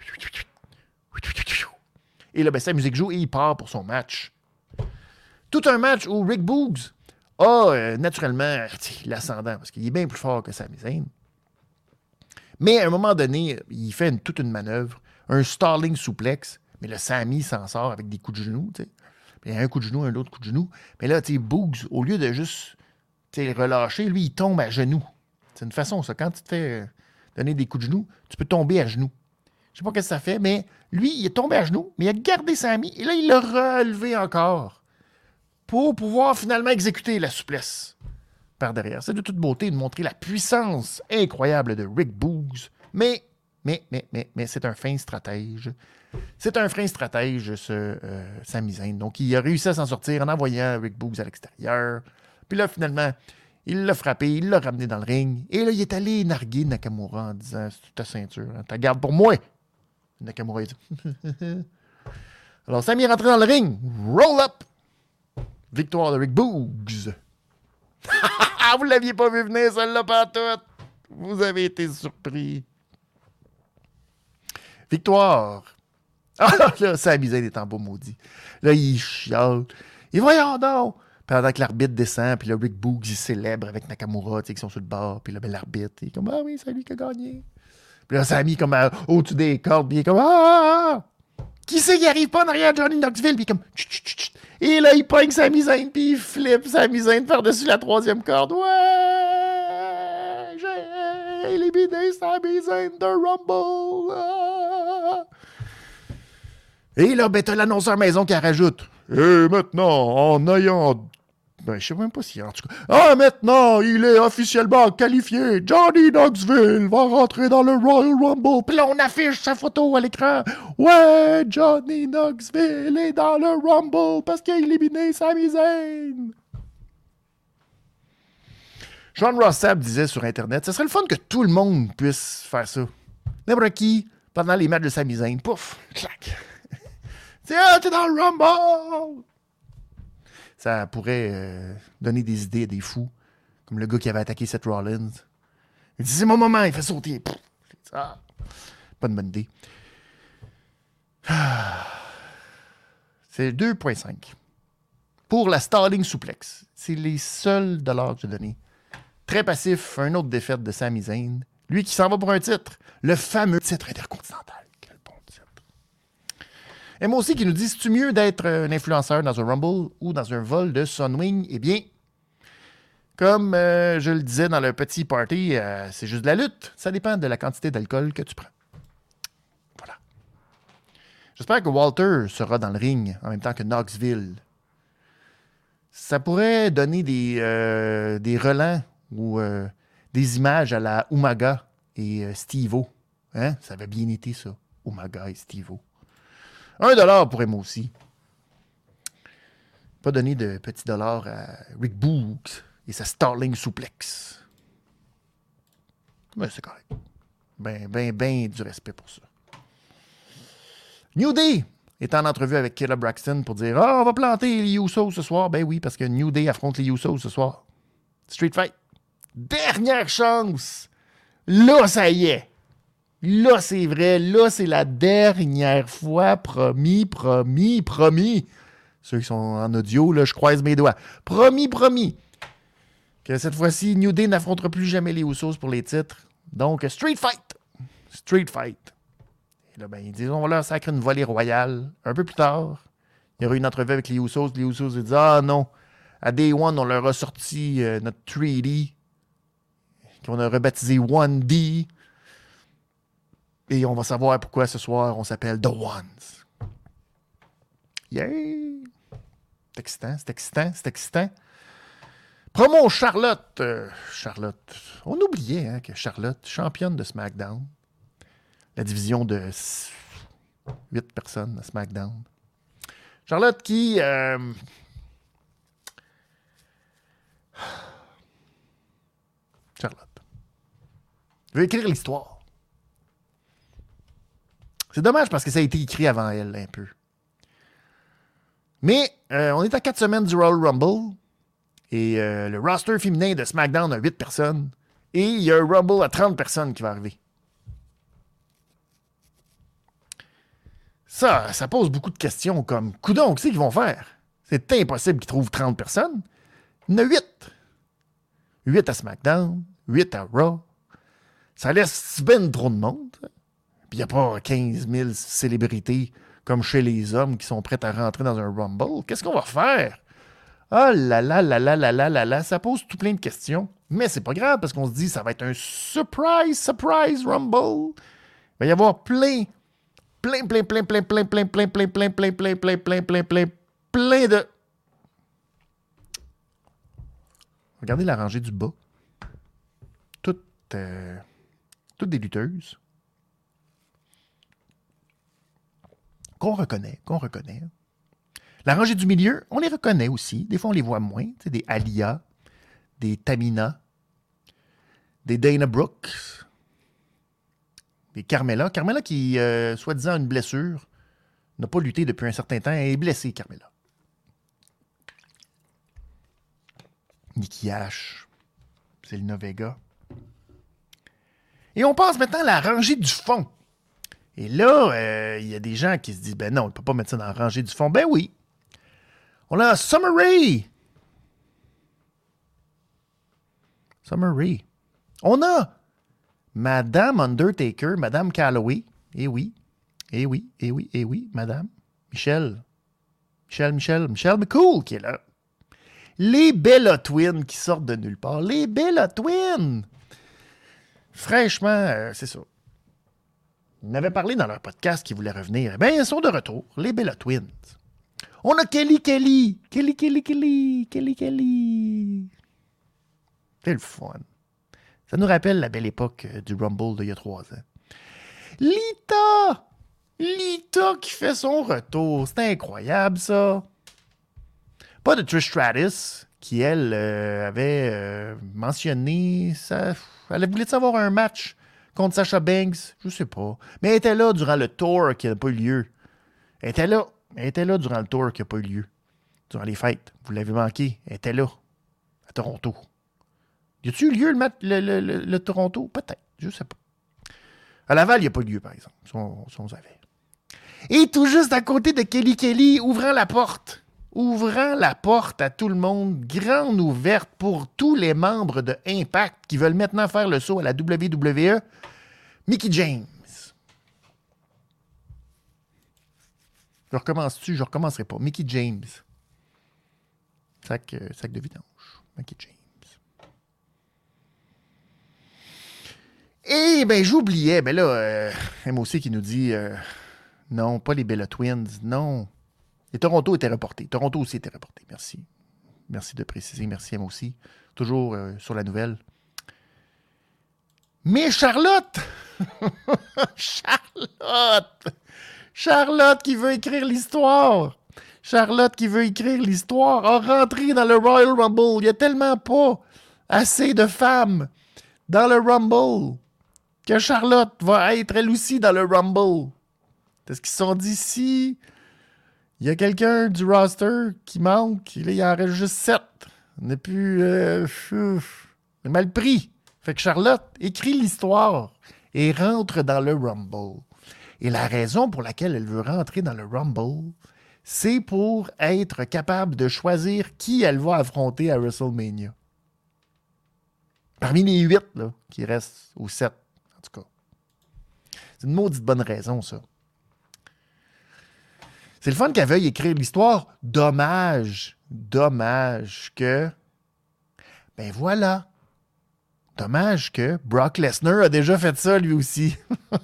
Speaker 1: Et là, ben, sa musique joue et il part pour son match. Tout un match où Rick Boogs a naturellement l'ascendant parce qu'il est bien plus fort que Sami Zayn. Mais à un moment donné, il fait toute une manœuvre, un stalling suplex, mais le Sami s'en sort avec des coups de genoux. T'sais. Puis il y a un coup de genou, un autre coup de genou. Mais là, Boogs, au lieu de juste relâcher, lui, il tombe à genoux. C'est une façon, ça. Quand tu te fais donner des coups de genoux, tu peux tomber à genoux. Je sais pas ce que ça fait, mais lui, il est tombé à genoux, mais il a gardé Sami, et là, il l'a relevé encore pour pouvoir finalement exécuter la souplesse par derrière. C'est de toute beauté de montrer la puissance incroyable de Rick Boogs, mais c'est un fin stratège. C'est un fin stratège, ce Sami Zayn. Donc, il a réussi à s'en sortir en envoyant Rick Boogs à l'extérieur. Puis là, finalement, il l'a frappé, il l'a ramené dans le ring. Et là, il est allé narguer Nakamura en disant, c'est ta ceinture, hein, ta garde pour moi. Nakamura, il dit. Alors, Sami est rentré dans le ring. Roll up. Victoire de Rick Boogs. Vous l'aviez pas vu venir, celle-là, pantoute. Vous avez été surpris. Victoire. Ah, là, Sami Zayn est en beau maudit. Là, il chiale. Et voyons donc. Pendant que l'arbitre descend, puis là, Rick Boogs, il célèbre avec Nakamura, tu sais, qui sont sur le bord. Puis là, ben, l'arbitre, il est comme, ah oui, c'est lui qui a gagné. Puis là, Sami, comme au-dessus des cordes, puis il est comme, ah! Qui c'est qui arrive pas en arrière de Johnny Knoxville? Puis comme, chut, chut, chut. Et là, il pogne Sami Zayn, puis il flippe Sami Zayn par-dessus la troisième corde. Ouais! J'ai éliminé Sami Zayn de Rumble! Ah! Et là, ben, t'as l'annonceur maison qui rajoute. Et maintenant, en ayant... Ben, je sais même pas si... En tout cas... Ah, maintenant, il est officiellement qualifié. Johnny Knoxville va rentrer dans le Royal Rumble. Puis là, on affiche sa photo à l'écran. Ouais, Johnny Knoxville est dans le Rumble parce qu'il a éliminé Sami Zayn. Sean Ross Sapp disait sur Internet, ce serait le fun que tout le monde puisse faire ça. N'importe qui, pendant les matchs de Sami Zayn, pouf, clac. T'es dans le Rumble! Ça pourrait donner des idées à des fous, comme le gars qui avait attaqué Seth Rollins. Il dit, c'est mon moment, il fait sauter. Pff, pas une bonne idée. C'est 2.5. Pour la Stalling Suplex, c'est les seuls dollars que j'ai donnés. Très passif, un autre défaite de Sami Zayn. Lui qui s'en va pour un titre, le fameux titre intercontinental. Et moi aussi qui nous dit, c'est-tu mieux d'être un influenceur dans un Rumble ou dans un vol de Sunwing? Eh bien, comme je le disais dans le petit party, c'est juste de la lutte. Ça dépend de la quantité d'alcool que tu prends. Voilà. J'espère que Walter sera dans le ring en même temps que Knoxville. Ça pourrait donner des relents ou des images à la Umaga et Steve-O. Hein? Ça avait bien été, ça. Umaga et Steve-O. $1 pour Emma aussi. Pas donner de petits dollars à Rick Boogs et sa Starling Suplex. Mais c'est correct. Ben du respect pour ça. New Day est en entrevue avec Kayla Braxton pour dire « Ah, on va planter les Usos ce soir. » Ben oui, parce que New Day affronte les Usos ce soir. Street Fight. Dernière chance. Là, ça y est. Là, c'est vrai. Là, c'est la dernière fois. Promis. Ceux qui sont en audio, là, je croise mes doigts. Promis. Que cette fois-ci, New Day n'affrontera plus jamais les Usos pour les titres. Donc, Street Fight. Et là, ben, ils disent, on va leur sacrer une volée royale. Un peu plus tard, il y aura une entrevue avec les Usos. Les Usos, ils disent, ah non, à Day One, on leur a sorti notre 3D, qu'on a rebaptisé 1D. Et on va savoir pourquoi ce soir, on s'appelle The Ones. Yay! C'est excitant. Promo Charlotte. On oubliait hein, que Charlotte, championne de SmackDown. La division de 8 personnes à SmackDown. Charlotte qui Charlotte. Elle veut écrire l'histoire. C'est dommage parce que ça a été écrit avant elle, un peu. Mais on est à 4 semaines du Royal Rumble. Et le roster féminin de SmackDown a 8 personnes. Et il y a un Rumble à 30 personnes qui va arriver. Ça pose beaucoup de questions comme coudonc, qu'est-ce qu'ils vont faire? C'est impossible qu'ils trouvent 30 personnes. Il y en a 8. 8 à SmackDown, 8 à Raw. Ça laisse ben trop de monde. Puis il n'y a pas 15 000 célébrités comme chez les hommes qui sont prêts à rentrer dans un Rumble. Qu'est-ce qu'on va faire? Ah là là là là là là là là, ça pose tout plein de questions. Mais c'est pas grave parce qu'on se dit ça va être un surprise Rumble. Il va y avoir plein de... Regardez la rangée du bas. Toutes des lutteuses. Qu'on reconnaît. La rangée du milieu, on les reconnaît aussi. Des fois, on les voit moins. Tu sais, des Aliyah, des Tamina, des Dana Brooks, des Carmella. Carmella qui, soi-disant, a une blessure, n'a pas lutté depuis un certain temps. Elle est blessée, Carmella. Nikki Ash, Zelina Vega. Et on passe maintenant à la rangée du fond. Et là, il y a des gens qui se disent, ben non, on ne peut pas mettre ça dans la rangée du fond. Ben oui. On a Summer Rae. On a Madame Undertaker, Madame Calloway. Eh oui, Madame. Michelle McCool qui est là. Les Bella Twins qui sortent de nulle part. Les Bella Twins! Fraîchement, c'est ça. Ils avaient parlé dans leur podcast qu'ils voulaient revenir. Eh bien, ils sont de retour. Les Bella Twins. On a Kelly. C'est le fun. Ça nous rappelle la belle époque du Rumble d'il y a 3 ans. Lita qui fait son retour. C'est incroyable, ça. Pas de Trish Stratus, qui, elle, avait mentionné... Ça, elle voulait savoir un match contre Sasha Banks. Je sais pas. Mais elle était là durant le tour qui n'a pas eu lieu. Elle était là durant le tour qui n'a pas eu lieu. Durant les fêtes. Vous l'avez manqué. Elle était là. À Toronto. Y a-t-il eu lieu le Toronto? Peut-être. Je sais pas. À Laval, il n'y a pas eu lieu, par exemple. Si on savait. Et tout juste à côté de Kelly, ouvrant la porte à tout le monde, grande ouverte pour tous les membres de Impact qui veulent maintenant faire le saut à la WWE, Mickie James. Je recommence-tu? Je recommencerai pas. Mickie James. Sac de vidange. Mickie James. Et ben j'oubliais, ben là, MOC qui nous dit non, pas les Bella Twins, non. Et Toronto était reporté. Toronto aussi était reporté. Merci. Merci de préciser. Merci MOC. Toujours sur la nouvelle. Mais Charlotte! Charlotte qui veut écrire l'histoire. A rentré dans le Royal Rumble. Il n'y a tellement pas assez de femmes dans le Rumble que Charlotte va être elle aussi dans le Rumble. Parce qu'ils se sont dit, si il y a quelqu'un du roster qui manque, là, il en reste juste 7. On n'est plus... c'est mal pris. Fait que Charlotte écrit l'histoire et rentre dans le Rumble. Et la raison pour laquelle elle veut rentrer dans le Rumble, c'est pour être capable de choisir qui elle va affronter à WrestleMania. Parmi les 8 là, qui restent, ou 7, en tout cas. C'est une maudite bonne raison, ça. C'est le fun qu'elle veuille écrire l'histoire. Dommage que... Ben voilà. Dommage que Brock Lesnar a déjà fait ça, lui aussi.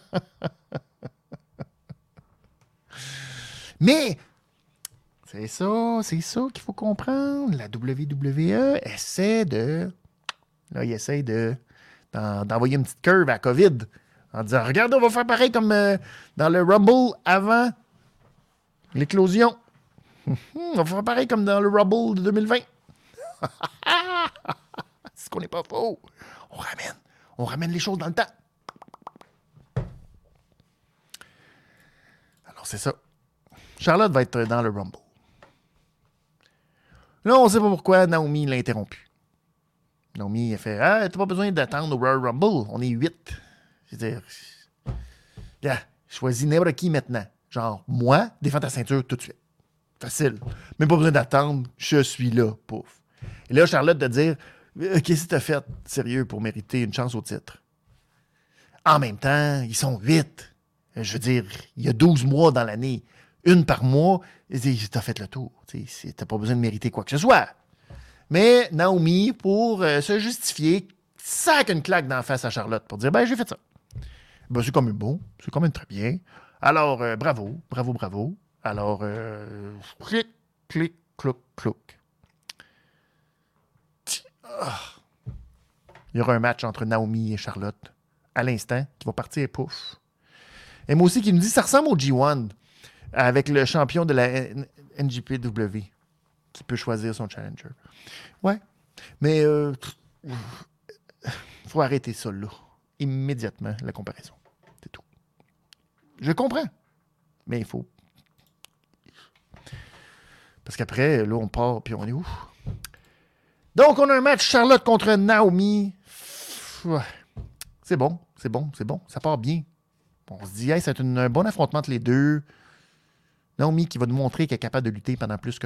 Speaker 1: Mais... C'est ça qu'il faut comprendre. La WWE essaie de... Là, il essaie d'envoyer une petite curve à COVID en disant, regardez, on va faire pareil comme dans le Rumble avant l'éclosion. On va faire pareil comme dans le Rumble de 2020. C'est qu'on n'est pas faux. On ramène les choses dans le temps. Alors, c'est ça. Charlotte va être dans le Rumble. Là, on ne sait pas pourquoi Naomi l'a interrompu. Naomi a fait « Ah, t'as pas besoin d'attendre au Royal Rumble. On est 8. » C'est-à-dire, choisis n'importe qui maintenant. Genre, moi, défends ta ceinture tout de suite. Facile. Même pas besoin d'attendre. Je suis là. Pouf. Et là, Charlotte de dire qu'est-ce que t'as fait, sérieux, pour mériter une chance au titre? En même temps, ils sont 8. Je veux dire, il y a 12 mois dans l'année. Une par mois. T'as fait le tour. T'as pas besoin de mériter quoi que ce soit. Mais Naomi, pour se justifier, sac une claque d'en face à Charlotte pour dire « Ben, j'ai fait ça. » Ben, c'est quand même bon. C'est quand même très bien. Alors, bravo. Alors, clic, clic, clouc, clouc. Il y aura un match entre Naomi et Charlotte à l'instant qui va partir pouf. Et moi aussi qui nous dit ça ressemble au G1 avec le champion de la NJPW qui peut choisir son challenger. Ouais. Mais faut arrêter ça là. Immédiatement, la comparaison. C'est tout. Je comprends. Mais il faut. Parce qu'après, là, on part puis on est où? Donc, on a un match Charlotte contre Naomi. Ouais. C'est bon. Ça part bien. On se dit, hey, c'est un bon affrontement entre les deux. Naomi qui va nous montrer qu'elle est capable de lutter pendant plus que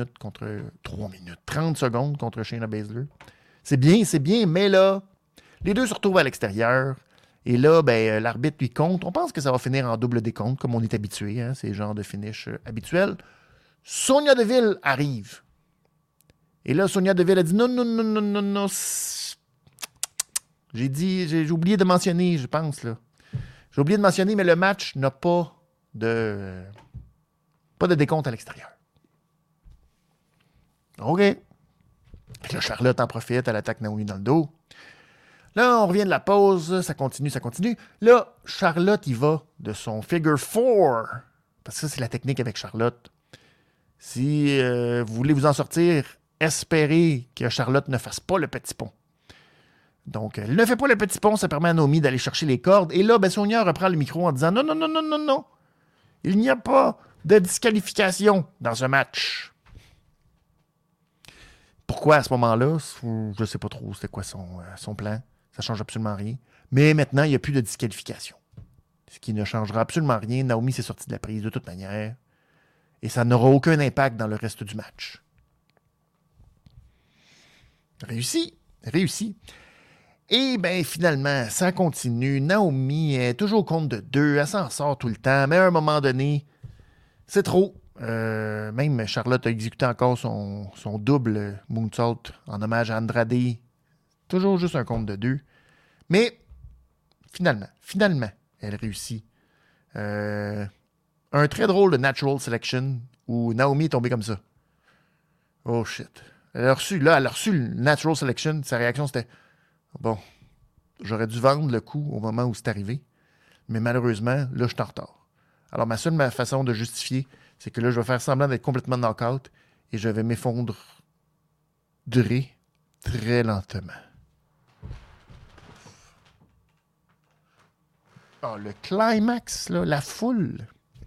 Speaker 1: 30 secondes contre Shayna Baszler. C'est bien, mais là, les deux se retrouvent à l'extérieur. Et là, ben, l'arbitre lui compte. On pense que ça va finir en double décompte, comme on est habitué. Hein, c'est le genre de finish habituel. Sonya Deville arrive. Et là, Sonya Deville a dit non. J'ai oublié de mentionner, je pense, là. J'ai oublié de mentionner, mais le match n'a pas de décompte à l'extérieur. OK. Et là, Charlotte en profite, elle attaque Naomi dans le dos. Là, on revient de la pause, ça continue. Là, Charlotte, il va de son figure 4. Parce que ça, c'est la technique avec Charlotte. Si vous voulez vous en sortir, espérez que Charlotte ne fasse pas le petit pont. Donc, elle ne fait pas le petit pont, ça permet à Naomi d'aller chercher les cordes. Et là, ben, Sonya reprend le micro en disant non. Il n'y a pas de disqualification dans ce match. Pourquoi à ce moment-là? Je ne sais pas trop c'était quoi son plan. Ça ne change absolument rien. Mais maintenant, il n'y a plus de disqualification. Ce qui ne changera absolument rien. Naomi s'est sortie de la prise de toute manière. Et ça n'aura aucun impact dans le reste du match. Réussi. Et bien, finalement, ça continue. Naomi est toujours au compte de 2. Elle s'en sort tout le temps. Mais à un moment donné, c'est trop. Même Charlotte a exécuté encore son double moonsault en hommage à Andrade. Toujours juste un compte de 2. Mais finalement, elle réussit. Un très drôle de natural selection où Naomi est tombée comme ça. Oh shit. Elle a reçu le natural selection. Sa réaction c'était bon, j'aurais dû vendre le coup au moment où c'est arrivé. Mais malheureusement, là, je suis en retard. Alors, ma seule façon de justifier, c'est que là, je vais faire semblant d'être complètement knock-out et je vais m'effondrer très lentement. Ah, le climax, là, la foule.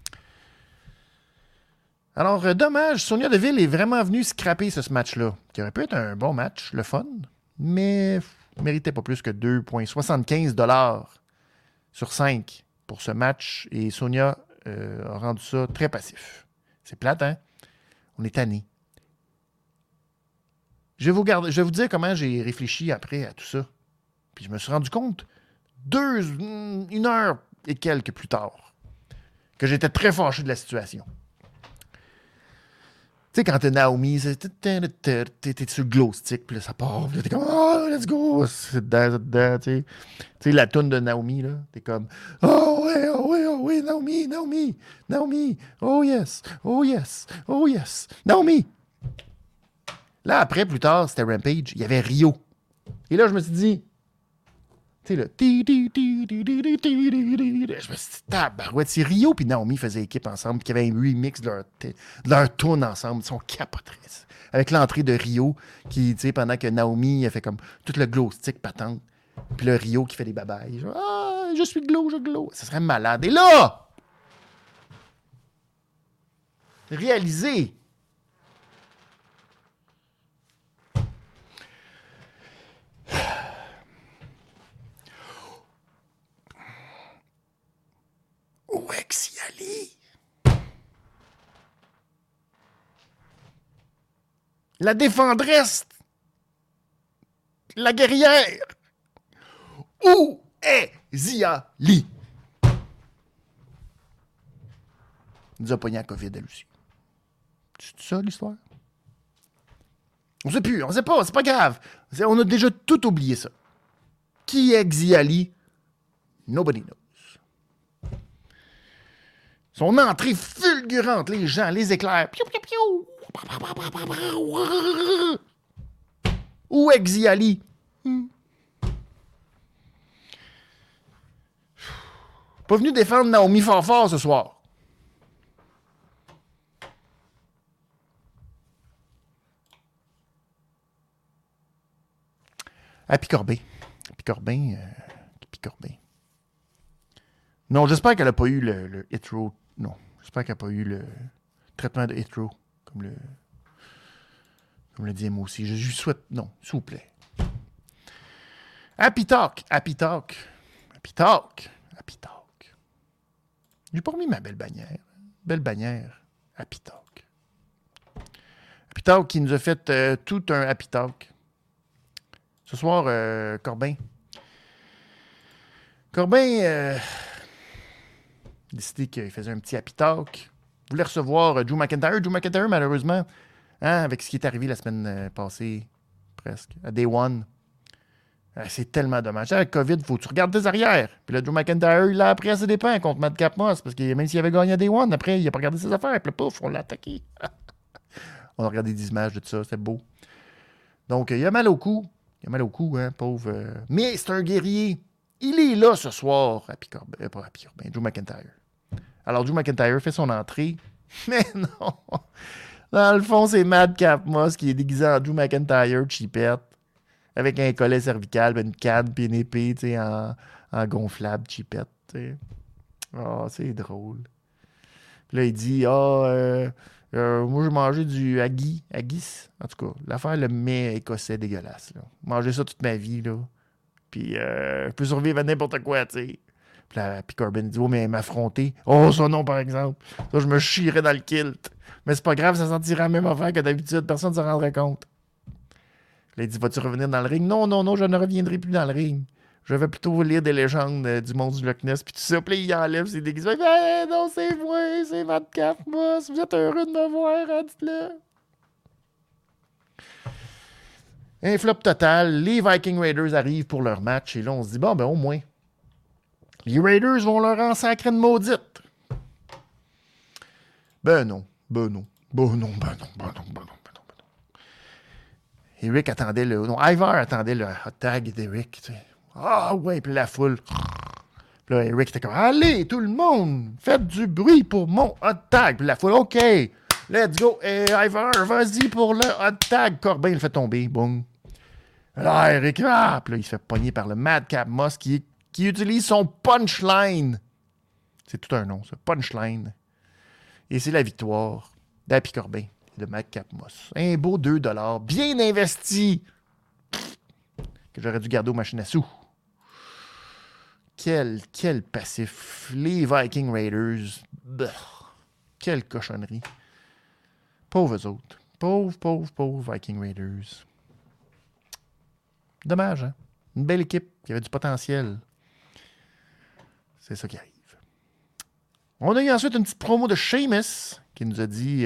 Speaker 1: Alors, dommage, Sonya Deville est vraiment venue scraper ce match-là, qui aurait pu être un bon match, le fun, mais ne méritait pas plus que 2,75$ sur 5 pour ce match. Et Sonya a rendu ça très passif. C'est plate, hein? On est tanné. Je vais vous dire comment j'ai réfléchi après à tout ça. Puis je me suis rendu compte, 1 heure et quelques plus tard, que j'étais très fâché de la situation. Tu sais, quand t'es Naomi, t'es sur le glow stick, puis là, ça part, puis là, t'es comme, oh, let's go, c'est dedans, tu sais, la toune de Naomi, là, t'es comme, oh ouais, Naomi, oh yes, Naomi. Là, après, plus tard, c'était Rampage, il y avait Rio. Et là, je me suis dit, Tu sais, là. Je me suis dit, tabarouette, c'est Rio puis Naomi faisaient équipe ensemble, puis qu'il y avait un remix de leur tune ensemble. Ils sont capotrices. Avec l'entrée de Rio, qui, tu sais, pendant que Naomi a fait comme tout le glow stick patente, puis le Rio qui fait des babayes. Genre, ah, je suis glow, je glow. Ça serait malade. Et là, réalisé. Oexiali. La défendresse. La guerrière. Où est Zia Lee? Il nous a pogné à COVID, elle aussi. C'est ça, l'histoire? On sait plus, on sait pas, c'est pas grave. On a déjà tout oublié, ça. Qui est Zia Lee? Nobody knows. Son entrée fulgurante, les gens, les éclairs. Piou, piou, piou. Où est Zia Lee? Pas venu défendre Naomi fort ce soir. Happy Corbin. Non, j'espère qu'elle n'a pas eu le hit row. Non, j'espère qu'elle n'a pas eu le traitement de hit row, comme le dit moi aussi. Je lui souhaite, non, s'il vous plaît. Happy Talk. J'ai pas remis ma belle bannière. Belle bannière. Happy Talk. Happy Talk qui nous a fait tout un Happy Talk. Ce soir, Corbin a décidé qu'il faisait un petit Happy Talk. Il voulait recevoir Drew McIntyre. Drew McIntyre, malheureusement, avec ce qui est arrivé la semaine passée, presque, à Day One. C'est tellement dommage. Avec COVID, il faut que tu regardes tes arrières. Puis là, Drew McIntyre, il l'a appris à ses dépens contre Madcap Moss, parce que même s'il avait gagné à Day One, après, il n'a pas regardé ses affaires. Puis là, pouf, on l'a attaqué. On a regardé des images de tout ça, c'était beau. Donc, il a mal au cou. Pauvre. Mais c'est un guerrier. Il est là ce soir, Drew McIntyre. Alors, Drew McIntyre fait son entrée. Mais non! Dans le fond, c'est Madcap Moss qui est déguisé en Drew McIntyre, cheapette, avec un collet cervical, une canne, puis une épée, tu sais, en gonflable, cheapette, tu sais. Oh, c'est drôle. Puis là, il dit, moi, j'ai mangé du haggis. En tout cas, l'affaire, le mets écossais dégueulasse, là. Manger ça toute ma vie, là. Puis, je peux survivre à n'importe quoi, tu sais. Puis Corbin dit, oh, mais m'affronter. Oh, ça non, par exemple. Ça, je me chierais dans le kilt. Mais c'est pas grave, ça sentirait la même affaire que d'habitude. Personne ne s'en rendrait compte. Là, il dit, vas-tu revenir dans le ring? Non, je ne reviendrai plus dans le ring. Je vais plutôt lire des légendes du monde du Loch Ness. Puis tout ça, puis là, il enlève ses déguisements. Hey, non, c'est moi, c'est Madcap Moss. Vous êtes heureux de me voir, hein, dites-le. Un flop total. Les Viking Raiders arrivent pour leur match. Et là, on se dit, bon, ben au moins, les Raiders vont leur en sacrer une maudite. Ben non. Eric attendait Ivar attendait le hot tag d'Eric. Tu sais. Ah ouais, puis la foule. Puis là, Eric était comme, allez, tout le monde, faites du bruit pour mon hot tag. Puis la foule, OK, let's go. Et Ivar, vas-y pour le hot tag. Corbin, il le fait tomber. Boum. Là, Eric, puis là, il se fait pogner par le Madcap Moss qui utilise son punchline. C'est tout un nom, ça. Punchline. Et c'est la victoire d'Happy Corbin et de Madcap Moss. Un beau 2$, bien investi, que j'aurais dû garder aux machines à sous. Quel passif. Les Viking Raiders. Quelle cochonnerie. Pauvres autres. Pauvres Viking Raiders. Dommage, hein? Une belle équipe qui avait du potentiel. C'est ça qui arrive. On a eu ensuite une petite promo de Sheamus qui nous a dit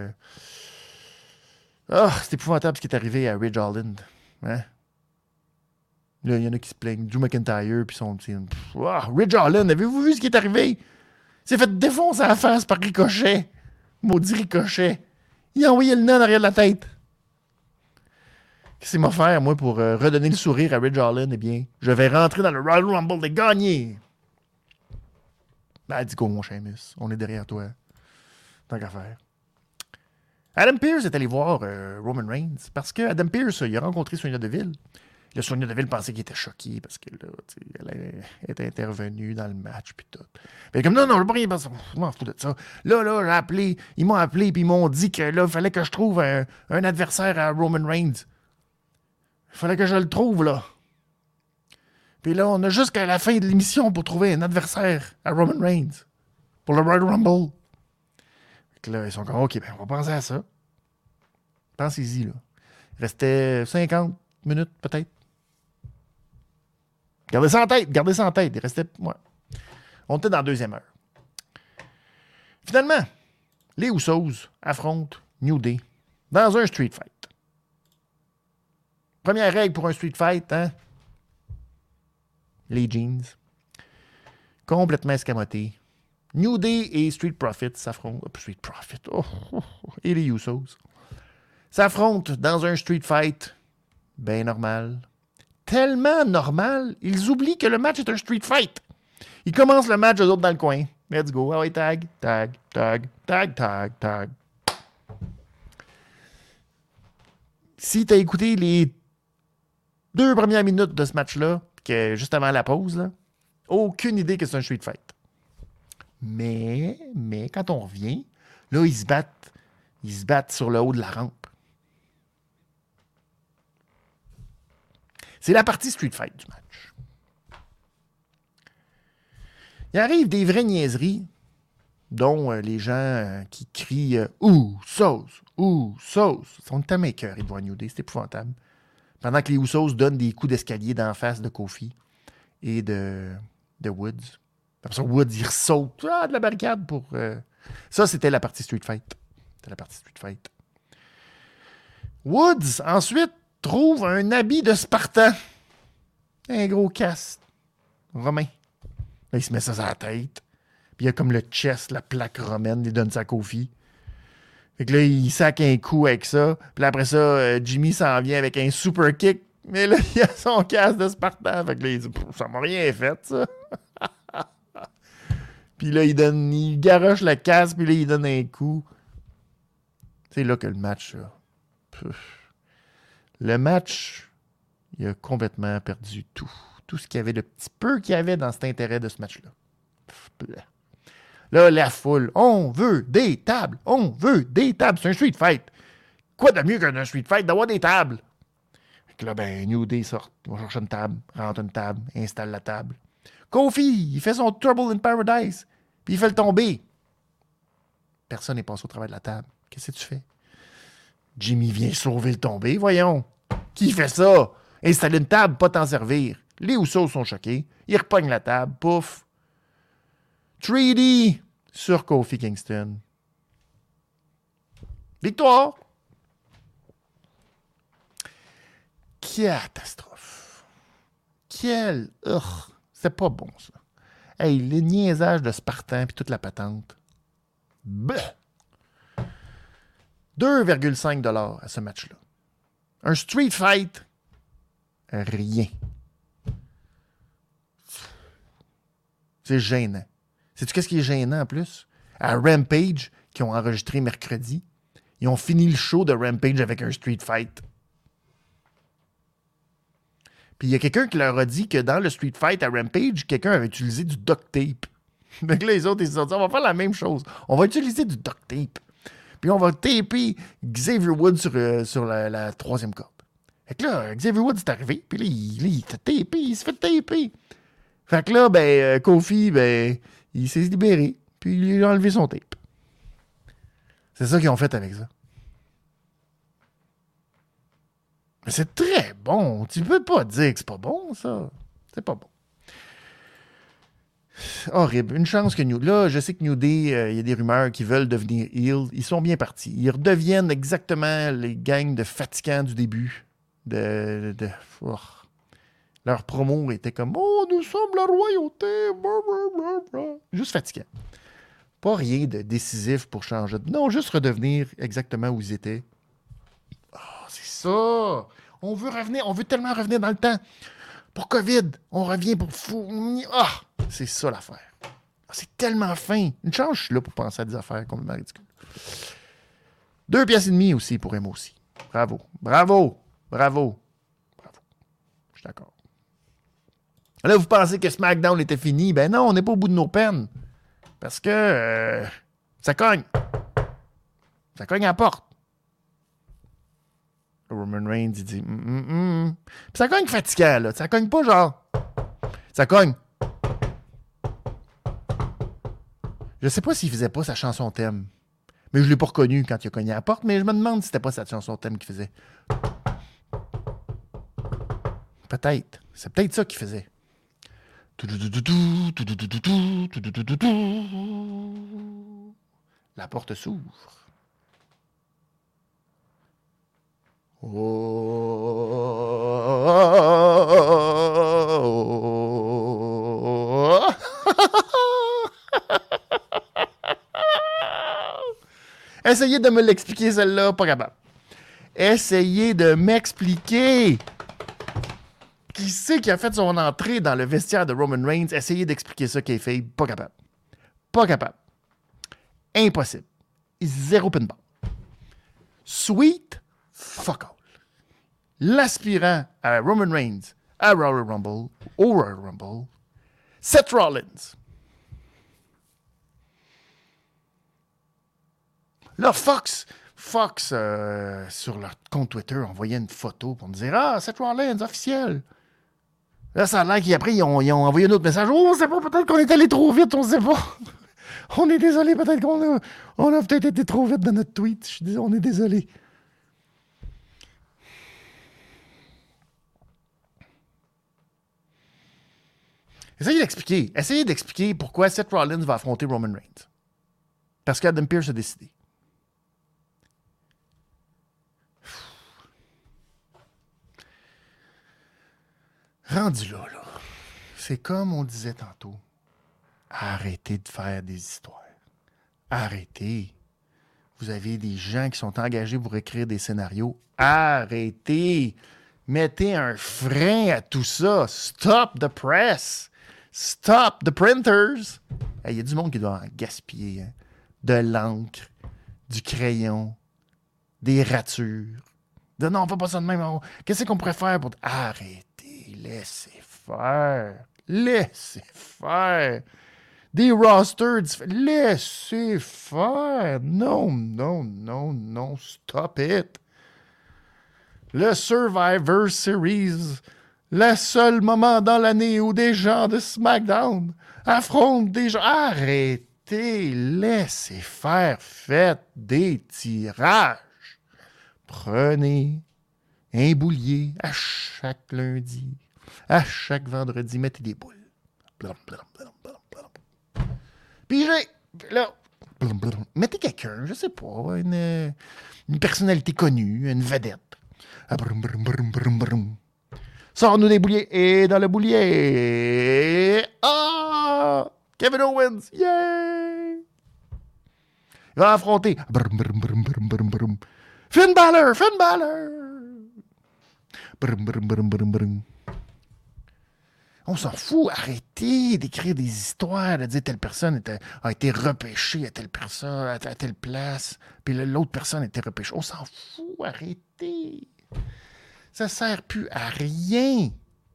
Speaker 1: c'est épouvantable ce qui est arrivé à Ridge Holland. Hein? Là, il y en a qui se plaignent. Drew McIntyre, puis son. Ridge Holland, avez-vous vu ce qui est arrivé? Il s'est fait défoncer à la face par Ricochet. Maudit Ricochet. Il a envoyé le nez en arrière de la tête. Qu'est-ce qu'il m'a fait, moi, pour redonner le sourire à Ridge Holland? Eh bien, je vais rentrer dans le Royal Rumble et gagner. Ben, dis go, mon Sheamus. On est derrière toi. Tant qu'à faire. Adam Pearce est allé voir Roman Reigns parce que Adam Pearce, il a rencontré Sonya Deville. Le Sonya Deville pensait qu'il était choqué parce que là, elle était intervenue dans le match puis tout. Mais comme non, je veux pas rien penser. Je m'en fous de ça. Là, j'ai appelé. Ils m'ont appelé puis ils m'ont dit que là, il fallait que je trouve un adversaire à Roman Reigns. Il fallait que je le trouve, là. Puis là, on a jusqu'à la fin de l'émission pour trouver un adversaire à Roman Reigns. Pour le Royal Rumble. Fait que là, ils sont comme, OK, ben, on va penser à ça. Pensez-y, là. Il restait 50 minutes, peut-être. Gardez ça en tête. Il restait. Ouais. On était dans la deuxième heure. Finalement, les Usos affrontent New Day dans un street fight. Première règle pour un street fight, hein? Les jeans. Complètement escamotés. New Day et Street Profits s'affrontent. Street Profits. Et les Usos s'affrontent dans un street fight bien normal. Tellement normal, ils oublient que le match est un street fight. Ils commencent le match, eux autres dans le coin. Let's go. Ah ouais, tag. Si t'as écouté les 2 premières minutes de ce match-là, que juste avant la pause, là, aucune idée que c'est un street fight. Mais quand on revient, là, ils se battent sur le haut de la rampe. C'est la partie street fight du match. Il arrive des vraies niaiseries, dont les gens qui crient Usos. Ils sont tellement écœurés de voir New Day, c'est épouvantable. Pendant que les Usos donnent des coups d'escalier d'en face de Kofi et de Woods. Après ça, Woods, il saute de la barricade pour... Ça, c'était la partie street fight. Woods, ensuite, trouve un habit de Spartan. Un gros casse romain. Là, il se met ça sur la tête. Puis il y a comme le chest, la plaque romaine, il donne ça à Kofi. Fait que là, il sac un coup avec ça. Puis après ça, Jimmy s'en vient avec un super kick. Mais là, il a son casque de Spartan. Fait que là, il dit, ça m'a rien fait, ça. Puis là, il garoche le casque, puis là, il donne un coup. C'est là que le match, là. Le match, il a complètement perdu tout. Tout ce qu'il y avait, le petit peu qu'il y avait dans cet intérêt de ce match-là. Là, la foule, on veut des tables. C'est un street fight. Quoi de mieux qu'un street fight d'avoir des tables? Fait que là, ben, New Day sort, il va chercher une table, rentre une table, installe la table. Kofi, il fait son Trouble in Paradise, puis il fait le tomber. Personne n'est passé au travers de la table. Qu'est-ce que tu fais? Jimmy vient sauver le tombé, voyons. Qui fait ça? Installer une table, pas t'en servir. Les Usos sont choqués. Ils repognent la table, pouf. 3D sur Kofi Kingston. Victoire! Catastrophe. C'est pas bon, ça. Hey, le niaisage de Spartan puis toute la patente. Bleh! 2,5 $ à ce match-là. Un street fight, rien. C'est gênant. Sais-tu qu'est-ce qui est gênant en plus? À Rampage, qui ont enregistré mercredi, ils ont fini le show de Rampage avec un street fight. Puis il y a quelqu'un qui leur a dit que dans le street fight à Rampage, quelqu'un avait utilisé du duct tape. Donc là, les autres, ils se sont dit, on va faire la même chose. On va utiliser du duct tape. Puis on va taper Xavier Woods sur la troisième corde. Fait que là, Xavier Woods est arrivé, puis là, il s'est tapé, il se fait taper. Fait que là, ben, Kofi, ben, il s'est libéré, puis il a enlevé son tape. C'est ça qu'ils ont fait avec ça. Mais c'est très bon. Tu peux pas dire que c'est pas bon, ça. C'est pas bon. Horrible. Une chance que Là, je sais que New Day, il y a des rumeurs qui veulent devenir heel. Ils sont bien partis. Ils redeviennent exactement les gangs de fatigants du début. Leur promo était comme « Oh, nous sommes la royauté! » Juste fatigant. Pas rien de décisif pour changer. Non, juste redevenir exactement où ils étaient. Ah, c'est ça! On veut revenir, on veut tellement revenir dans le temps. Pour COVID, on revient pour fou. Ah! C'est ça l'affaire. C'est tellement fin. Une chance, je suis là pour penser à des affaires complètement ridicules. 2 piastres et demi aussi pour Emma aussi. Bravo. Bravo. Bravo. Bravo. Je suis d'accord. Là, vous pensez que SmackDown était fini? Ben non, on n'est pas au bout de nos peines. Parce que ça cogne. Ça cogne à la porte. Roman Reigns, il dit Puis ça cogne fatigant, là. Ça cogne pas genre. Ça cogne. Je sais pas s'il faisait pas sa chanson thème. Mais je l'ai pas reconnu quand il a cogné à la porte, mais je me demande si c'était pas sa chanson thème qu'il faisait. Peut-être. C'est peut-être ça qu'il faisait. La porte s'ouvre. Essayez de me l'expliquer, celle-là, pas capable. Essayez de m'expliquer. Qui c'est qui a fait son entrée dans le vestiaire de Roman Reigns? Essayez d'expliquer ça, kayfabe. Pas capable. Pas capable. Impossible. Zéro pinball. Sweet, fuck all. L'aspirant à Roman Reigns, à Royal Rumble, au Royal Rumble, Seth Rollins. Là, Fox, sur leur compte Twitter, envoyait une photo pour me dire « Ah, Seth Rollins, officiel! » Là, ça a l'air qu'après, ils ont envoyé un autre message. « Oh, on sait pas, peut-être qu'on est allé trop vite, on sait pas. On est désolé, peut-être qu'on a peut-être été trop vite dans notre tweet. On est désolé. » Essayez d'expliquer pourquoi Seth Rollins va affronter Roman Reigns. Parce qu'Adam Pearce a décidé. Rendu là, c'est comme on disait tantôt. Arrêtez de faire des histoires. Arrêtez. Vous avez des gens qui sont engagés pour écrire des scénarios. Arrêtez. Mettez un frein à tout ça. Stop the press. Stop the printers. Il y a du monde qui doit en gaspiller. Hein. De l'encre, du crayon, des ratures. Non, on ne fait pas ça de même. Qu'est-ce qu'on pourrait faire pour... Arrêtez. Laissez faire. Laissez faire. Des rosters. Laissez faire. Non. Stop it. Le Survivor Series. Le seul moment dans l'année où des gens de SmackDown affrontent des gens. Arrêtez. Laissez faire. Faites des tirages. Prenez un boulier à chaque lundi. À chaque vendredi, mettez des boules. Pigez! Là, mettez quelqu'un, je sais pas, une personnalité connue, une vedette. Sors-nous des bouliers. Et dans le boulier... Ah! Kevin Owens! Yay! Il va affronter... Finn Balor! On s'en fout. Arrêtez d'écrire des histoires, de dire telle personne a été repêchée à telle personne, à telle place, puis l'autre personne a été repêchée. On s'en fout. Arrêtez. Ça sert plus à rien.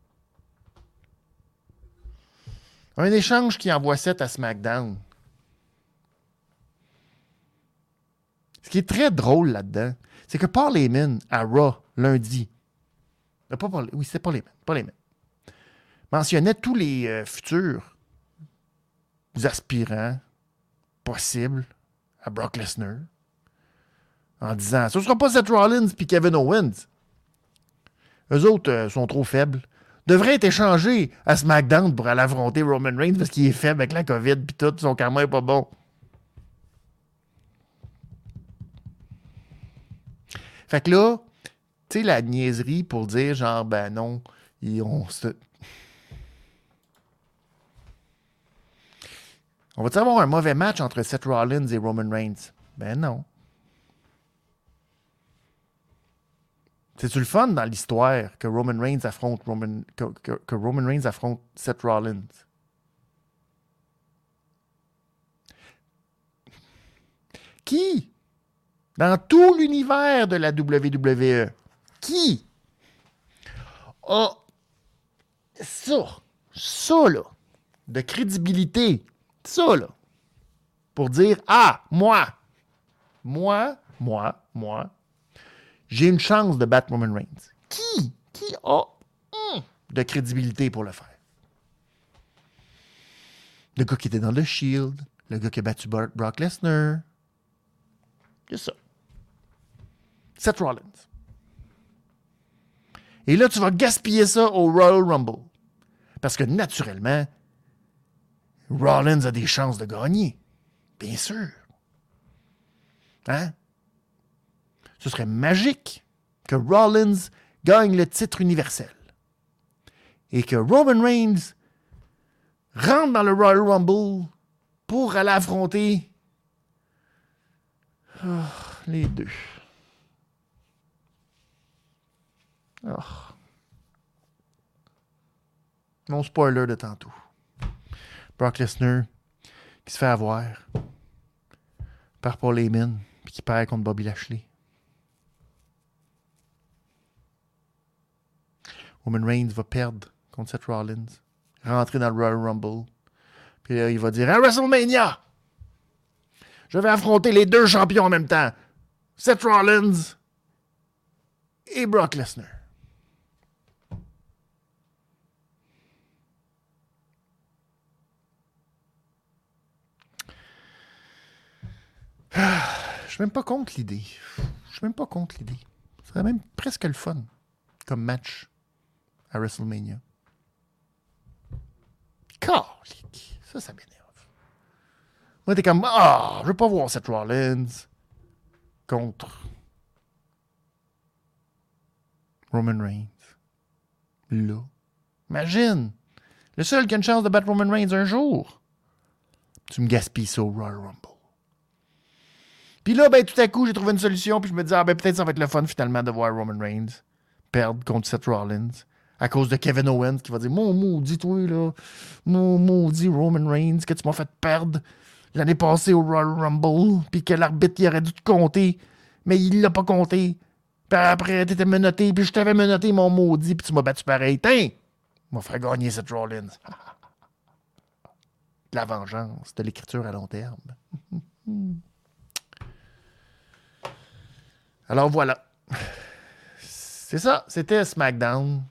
Speaker 1: Un échange qui envoie 7 à SmackDown. Ce qui est très drôle là-dedans, c'est que Paul Heyman, à Raw, lundi, c'était Paul Heyman, mentionnait tous les futurs aspirants possibles à Brock Lesnar en disant « Ce ne sera pas Seth Rollins puis Kevin Owens. Eux autres sont trop faibles. Devraient être échangés à SmackDown pour aller affronter Roman Reigns parce qu'il est faible avec la COVID puis tout, son karma est pas bon. » Fait que là, tu sais, la niaiserie pour dire genre, ben non, on va-tu avoir un mauvais match entre Seth Rollins et Roman Reigns? Ben non. C'est-tu le fun dans l'histoire que Roman Reigns affronte que Roman Reigns affronte Seth Rollins? Qui, dans tout l'univers de la WWE, qui a ça là, de crédibilité, ça là, pour dire, ah, moi, j'ai une chance de battre Roman Reigns. Qui a de crédibilité pour le faire? Le gars qui était dans le Shield, le gars qui a battu Brock Lesnar. C'est ça. Seth Rollins. Et là, tu vas gaspiller ça au Royal Rumble. Parce que naturellement, Rollins a des chances de gagner. Bien sûr. Hein? Ce serait magique que Rollins gagne le titre universel. Et que Roman Reigns rentre dans le Royal Rumble pour aller affronter les deux. Mon spoiler de tantôt. Brock Lesnar qui se fait avoir par Paul Heyman puis qui perd contre Bobby Lashley. Roman Reigns va perdre contre Seth Rollins, rentrer dans le Royal Rumble, puis là, il va dire à WrestleMania, je vais affronter les deux champions en même temps, Seth Rollins et Brock Lesnar. Je suis même pas contre l'idée. Ce serait même presque le fun comme match à WrestleMania. Calique. Ça m'énerve. Moi, t'es comme, je veux pas voir Seth Rollins contre Roman Reigns. Là. Imagine. Le seul qui a une chance de battre Roman Reigns un jour. Tu me gaspilles ça au Royal Rumble. Puis là, ben, tout à coup, j'ai trouvé une solution, puis je me dis, peut-être ça va être le fun, finalement, de voir Roman Reigns perdre contre Seth Rollins à cause de Kevin Owens, qui va dire, mon maudit, toi, là, mon maudit Roman Reigns, que tu m'as fait perdre l'année passée au Royal Rumble, puis que l'arbitre, il aurait dû te compter, mais il l'a pas compté. Puis après, t'étais menotté, puis je t'avais menotté, mon maudit, puis tu m'as battu pareil. Tiens, m'a fait gagner Seth Rollins. La vengeance de l'écriture à long terme. Alors voilà. C'est ça, c'était SmackDown.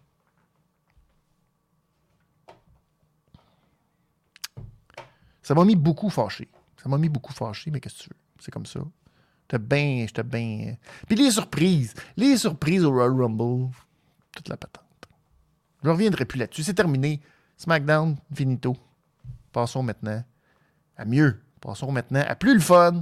Speaker 1: Ça m'a mis beaucoup fâché. Mais qu'est-ce que tu veux? C'est comme ça. J'étais bien... Puis les surprises au Royal Rumble, toute la patente. Je ne reviendrai plus là-dessus. C'est terminé. SmackDown, finito. Passons maintenant à mieux. Passons maintenant à plus le fun.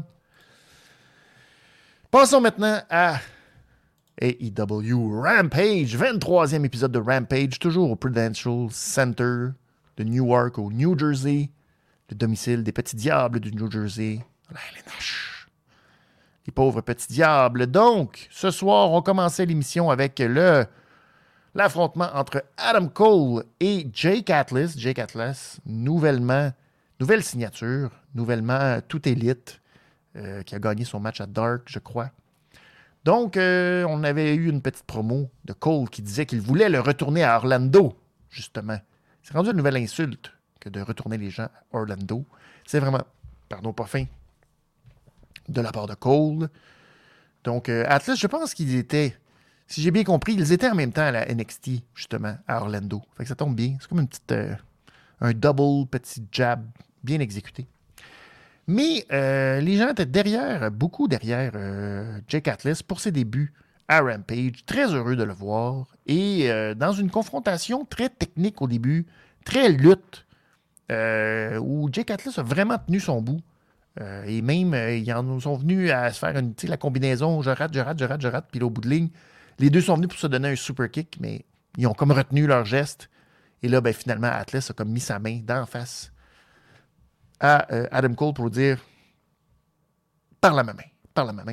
Speaker 1: Passons maintenant à AEW Rampage, 23e épisode de Rampage, toujours au Prudential Center de Newark, au New Jersey, le domicile des petits diables du New Jersey, la LNH. Les pauvres petits diables. Donc, ce soir, on commençait l'émission avec l'affrontement entre Adam Cole et Jake Atlas. Jake Atlas, nouvelle signature, nouvellement toute élite, qui a gagné son match à Dark, je crois. Donc, on avait eu une petite promo de Cole qui disait qu'il voulait le retourner à Orlando, justement. C'est rendu une nouvelle insulte que de retourner les gens à Orlando. C'est vraiment, pardon, pas fin, de la part de Cole. Donc, Atlas, je pense qu'ils étaient, si j'ai bien compris, ils étaient en même temps à la NXT, justement, à Orlando. Fait que ça tombe bien. C'est comme une petite, un double petit jab bien exécuté. Mais les gens étaient beaucoup derrière Jake Atlas pour ses débuts à Rampage. Très heureux de le voir. Et dans une confrontation très technique au début, très lutte, où Jake Atlas a vraiment tenu son bout. Et même, ils en sont venus à se faire la combinaison, je rate, puis là, au bout de ligne, les deux sont venus pour se donner un super kick, mais ils ont comme retenu leur geste. Et là, ben, finalement, Atlas a comme mis sa main d'en face à Adam Cole pour dire « Parle à ma main.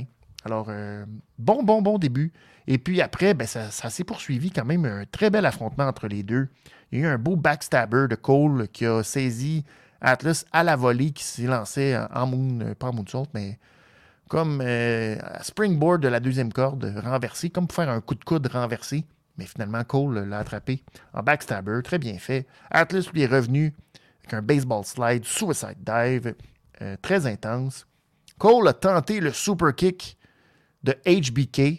Speaker 1: Alors, bon début. Et puis après, ben, ça s'est poursuivi quand même. Un très bel affrontement entre les deux. Il y a eu un beau backstabber de Cole qui a saisi Atlas à la volée, qui s'est lancé en pas en moonsault, mais comme springboard de la deuxième corde renversée, comme pour faire un coup de coude renversé. Mais finalement, Cole l'a attrapé en backstabber, très bien fait. Atlas lui est revenu avec un baseball slide, suicide dive, très intense. Cole a tenté le super kick de HBK. Je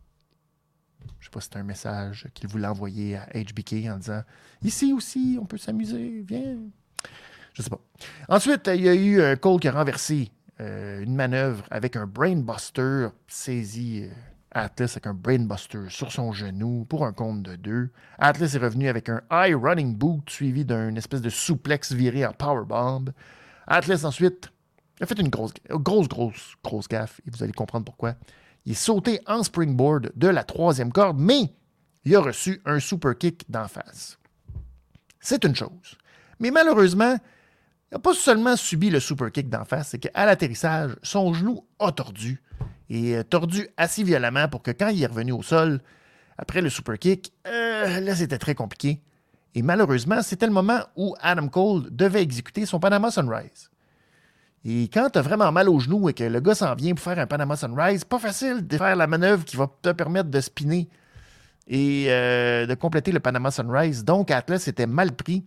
Speaker 1: ne sais pas si c'est un message qu'il voulait envoyer à HBK en disant « Ici aussi, on peut s'amuser, viens ». Je sais pas. Ensuite, il y a eu Cole qui a renversé une manœuvre avec un brainbuster, saisi Atlas avec un brainbuster sur son genou pour un compte de 2. Atlas est revenu avec un high running boot suivi d'une espèce de souplex viré en powerbomb. Atlas ensuite a fait une grosse gaffe et vous allez comprendre pourquoi. Il est sauté en springboard de la troisième corde, mais il a reçu un super kick d'en face. C'est une chose. Mais malheureusement, il n'a pas seulement subi le super kick d'en face, c'est qu'à l'atterrissage, son genou a tordu. Et tordu assez violemment pour que quand il est revenu au sol, après le super kick, là, c'était très compliqué. Et malheureusement, c'était le moment où Adam Cole devait exécuter son Panama Sunrise. Et quand tu as vraiment mal au genou et que le gars s'en vient pour faire un Panama Sunrise, pas facile de faire la manœuvre qui va te permettre de spinner et de compléter le Panama Sunrise. Donc, Atlas était mal pris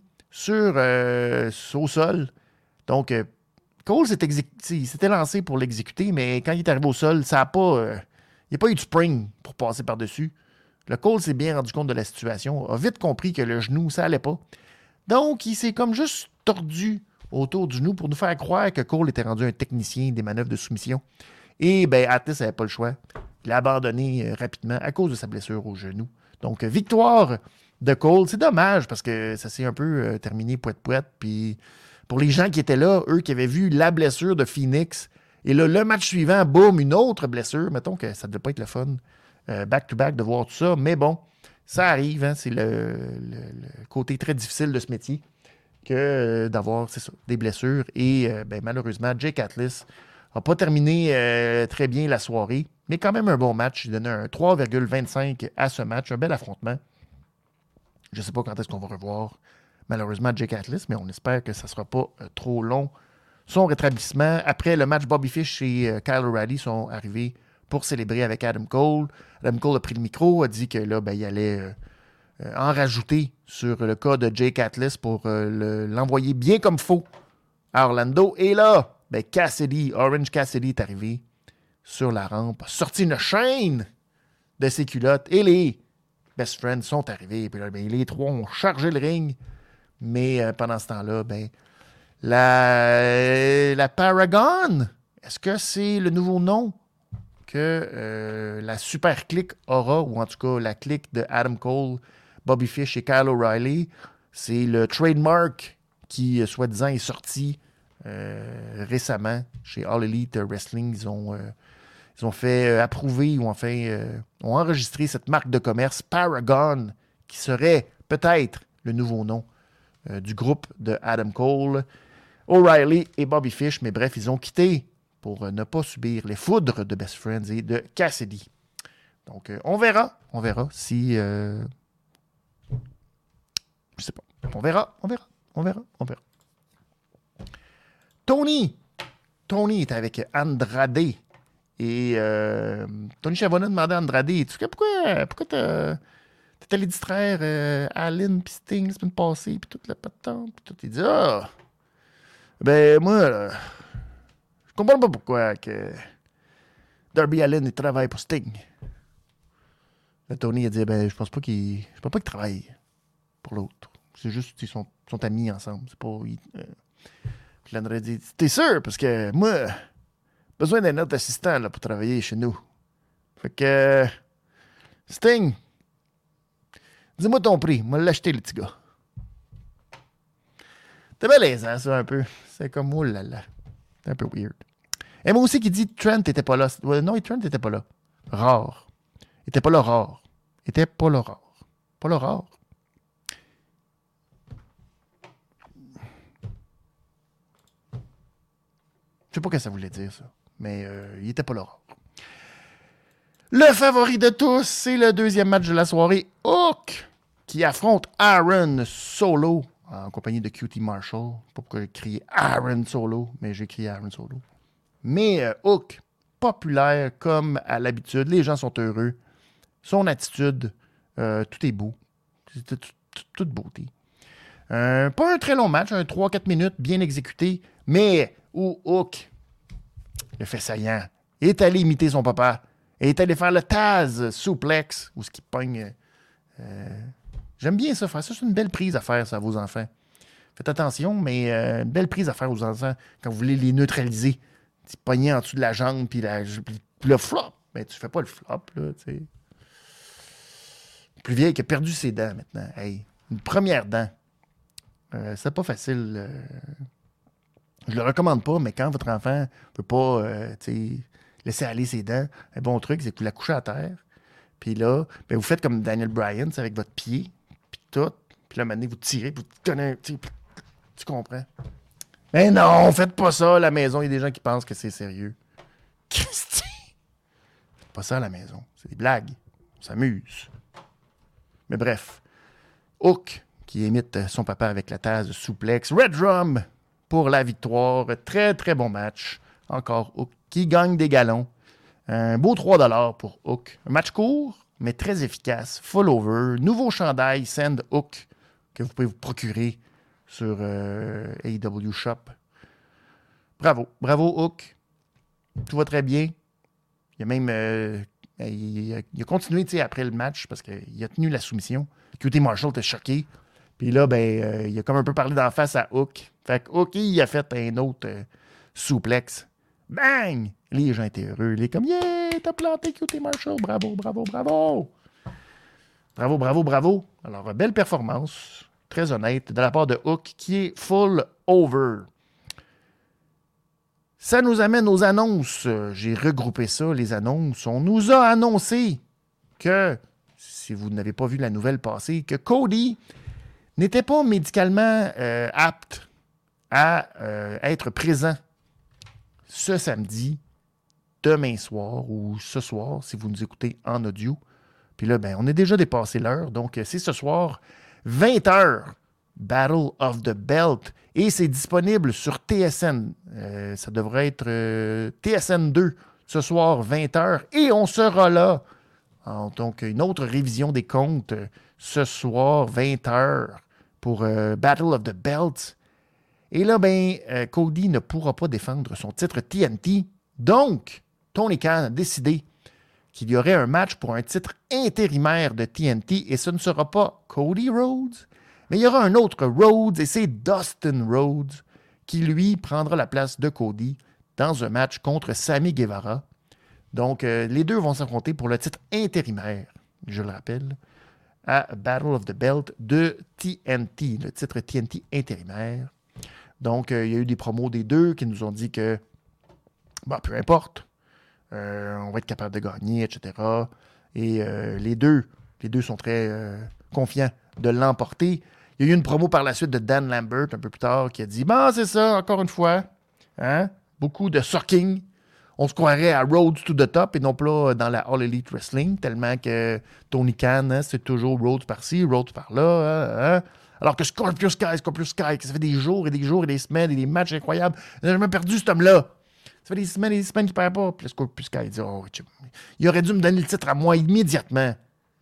Speaker 1: au sol. Donc, Cole s'était lancé pour l'exécuter, mais quand il est arrivé au sol, ça a pas, il n'y a pas eu de spring pour passer par-dessus. Le Cole s'est bien rendu compte de la situation, a vite compris que le genou, ça allait pas. Donc, il s'est comme juste tordu autour du genou pour nous faire croire que Cole était rendu un technicien des manœuvres de soumission. Et ben, Atlas n'avait pas le choix. Il a abandonné rapidement à cause de sa blessure au genou. Donc, victoire de Cole. C'est dommage parce que ça s'est un peu terminé poète-poète. Puis, pour les gens qui étaient là, eux qui avaient vu la blessure de Phoenix, et là, le match suivant, boum, une autre blessure. Mettons que ça ne devait pas être le fun back-to-back de voir tout ça. Mais bon, ça arrive. Hein, c'est le côté très difficile de ce métier que d'avoir, c'est ça, des blessures. Et ben, malheureusement, Jake Atlas n'a pas terminé très bien la soirée, mais quand même un bon match. Il donnait un 3,25 à ce match, un bel affrontement. Je ne sais pas quand est-ce qu'on va revoir, malheureusement, Jake Atlas, mais on espère que ça ne sera pas trop long. Son rétablissement, après le match, Bobby Fish et Kyle O'Reilly sont arrivés pour célébrer avec Adam Cole. Adam Cole a pris le micro, a dit que là, ben, il allait en rajouter sur le cas de Jake Atlas pour l'envoyer bien comme faux à Orlando. Et là, ben Orange Cassidy est arrivé sur la rampe, a sorti une chaîne de ses culottes et les Best Friends sont arrivés. Et puis là, ben, les trois ont chargé le ring. Mais pendant ce temps-là, ben, la Paragon, est-ce que c'est le nouveau nom que la Super Clique aura, ou en tout cas la clique de Adam Cole, Bobby Fish et Kyle O'Reilly? C'est le trademark qui, soi-disant, est sorti récemment chez All Elite Wrestling. Ils ont fait approuver ou ont enregistré cette marque de commerce Paragon, qui serait peut-être le nouveau nom du groupe de Adam Cole, O'Reilly et Bobby Fish. Mais bref, ils ont quitté pour ne pas subir les foudres de Best Friends et de Cassidy. Donc, on verra si... je sais pas. On verra. Tony est avec Andrade. Et Tony Schiavone a demandé à Andrade, pourquoi t'es allé distraire Allen puis Sting la semaine passée, puis toute la patente, puis tout. Il dit, ben moi, je comprends pas pourquoi que Darby Allin il travaille pour Sting. Là, Tony a dit, ben je pense pas qu'il travaille pour l'autre. C'est juste qu'ils sont amis ensemble. C'est pas... Puis Andrade dit, t'es sûr? Parce que moi, besoin d'un autre assistant là, pour travailler chez nous. Fait que Sting, dis-moi ton prix. Moi, l'acheter, le petit gars. C'est malaisant, ça, un peu. C'est comme, oh là là. C'est un peu weird. Et moi aussi qui dit Trent n'était pas là. Non, Trent n'était pas là. Rare. Était pas là rare. Était pas là rare. Pas là rare. Je sais pas ce que ça voulait dire, ça. Mais il était pas là rare. Le favori de tous, c'est le deuxième match de la soirée. Hook qui affronte Aaron Solo en compagnie de QT Marshall. Pas pourquoi j'ai crié Aaron Solo, mais j'ai crié Aaron Solo. Mais Hook, populaire comme à l'habitude. Les gens sont heureux. Son attitude, tout est beau. C'est toute beauté. Pas un très long match, un 3-4 minutes, bien exécuté, mais où Hook, le fait saillant, est allé imiter son papa, est allé faire le Taz suplex, où ce qui pogne. J'aime bien ça, faire ça. C'est une belle prise à faire, ça, à vos enfants. Faites attention, mais une belle prise à faire aux enfants quand vous voulez les neutraliser. Tu pognes en dessous de la jambe, puis le flop. Mais tu fais pas le flop, là, tu sais. Plus vieille qui a perdu ses dents maintenant. Hey, une première dent. C'est pas facile. Je le recommande pas, mais quand votre enfant ne peut pas laisser aller ses dents, un bon truc, c'est que vous la couchez à terre. Puis là, ben, vous faites comme Daniel Bryan, avec votre pied, puis tout. Puis là, maintenant, vous tirez, puis vous tenez. Tu comprends? Mais non, faites pas ça à la maison. Il y a des gens qui pensent que c'est sérieux. Christy! Faites pas ça à la maison. C'est des blagues. On s'amuse. Mais bref. Hook, qui imite son papa avec la tasse souplex. Red Drum pour la victoire. Très, très bon match. Encore Hook qui gagne des galons. Un beau 3$ pour Hook. Un match court, mais très efficace. Full over. Nouveau chandail Send Hook que vous pouvez vous procurer sur AEW Shop. Bravo. Bravo, Hook. Tout va très bien. Il a même... il a continué après le match parce qu'il a tenu la soumission. QT Marshall était choqué. Puis là, il a comme un peu parlé d'en face à Hook. Fait que Hook, il a fait un autre suplex. Bang! Les gens étaient heureux. Il est comme, yeah, t'as planté QT Marshall. Bravo, bravo, bravo. Bravo, bravo, bravo. Alors, belle performance. Très honnête de la part de Hook qui est full over. Ça nous amène aux annonces. J'ai regroupé ça, les annonces. On nous a annoncé que, si vous n'avez pas vu la nouvelle passer, que Cody n'était pas médicalement apte à être présent ce samedi, demain soir ou ce soir, si vous nous écoutez en audio. Puis là, on est déjà dépassé l'heure. Donc, c'est ce soir, 20h, Battle of the Belt. Et c'est disponible sur TSN. Ça devrait être TSN 2 ce soir, 20h. Et on sera là. Alors, donc, une autre révision des comptes ce soir, 20h, pour Battle of the Belt. Et là, Cody ne pourra pas défendre son titre TNT. Donc, Tony Khan a décidé qu'il y aurait un match pour un titre intérimaire de TNT. Et ce ne sera pas Cody Rhodes, mais il y aura un autre Rhodes, et c'est Dustin Rhodes qui, lui, prendra la place de Cody dans un match contre Sammy Guevara. Donc, les deux vont s'affronter pour le titre intérimaire, je le rappelle, à Battle of the Belt de TNT, le titre TNT intérimaire. Donc, il y a eu des promos des deux qui nous ont dit que, peu importe, on va être capable de gagner, etc. Et les deux sont très confiants de l'emporter. Il y a eu une promo par la suite de Dan Lambert, un peu plus tard, qui a dit, c'est ça, encore une fois, hein? Beaucoup de sucking. On se croirait à Rhodes to the top et non pas dans la All Elite Wrestling, tellement que Tony Khan, c'est toujours Rhodes par-ci, Rhodes par-là, hein? Alors que Scorpio Sky, ça fait des jours et des jours et des semaines et des matchs incroyables. On n'a jamais perdu cet homme-là. Ça fait des semaines et des semaines qu'il ne perd pas. Puis le Scorpio Sky dit, il aurait dû me donner le titre à moi immédiatement.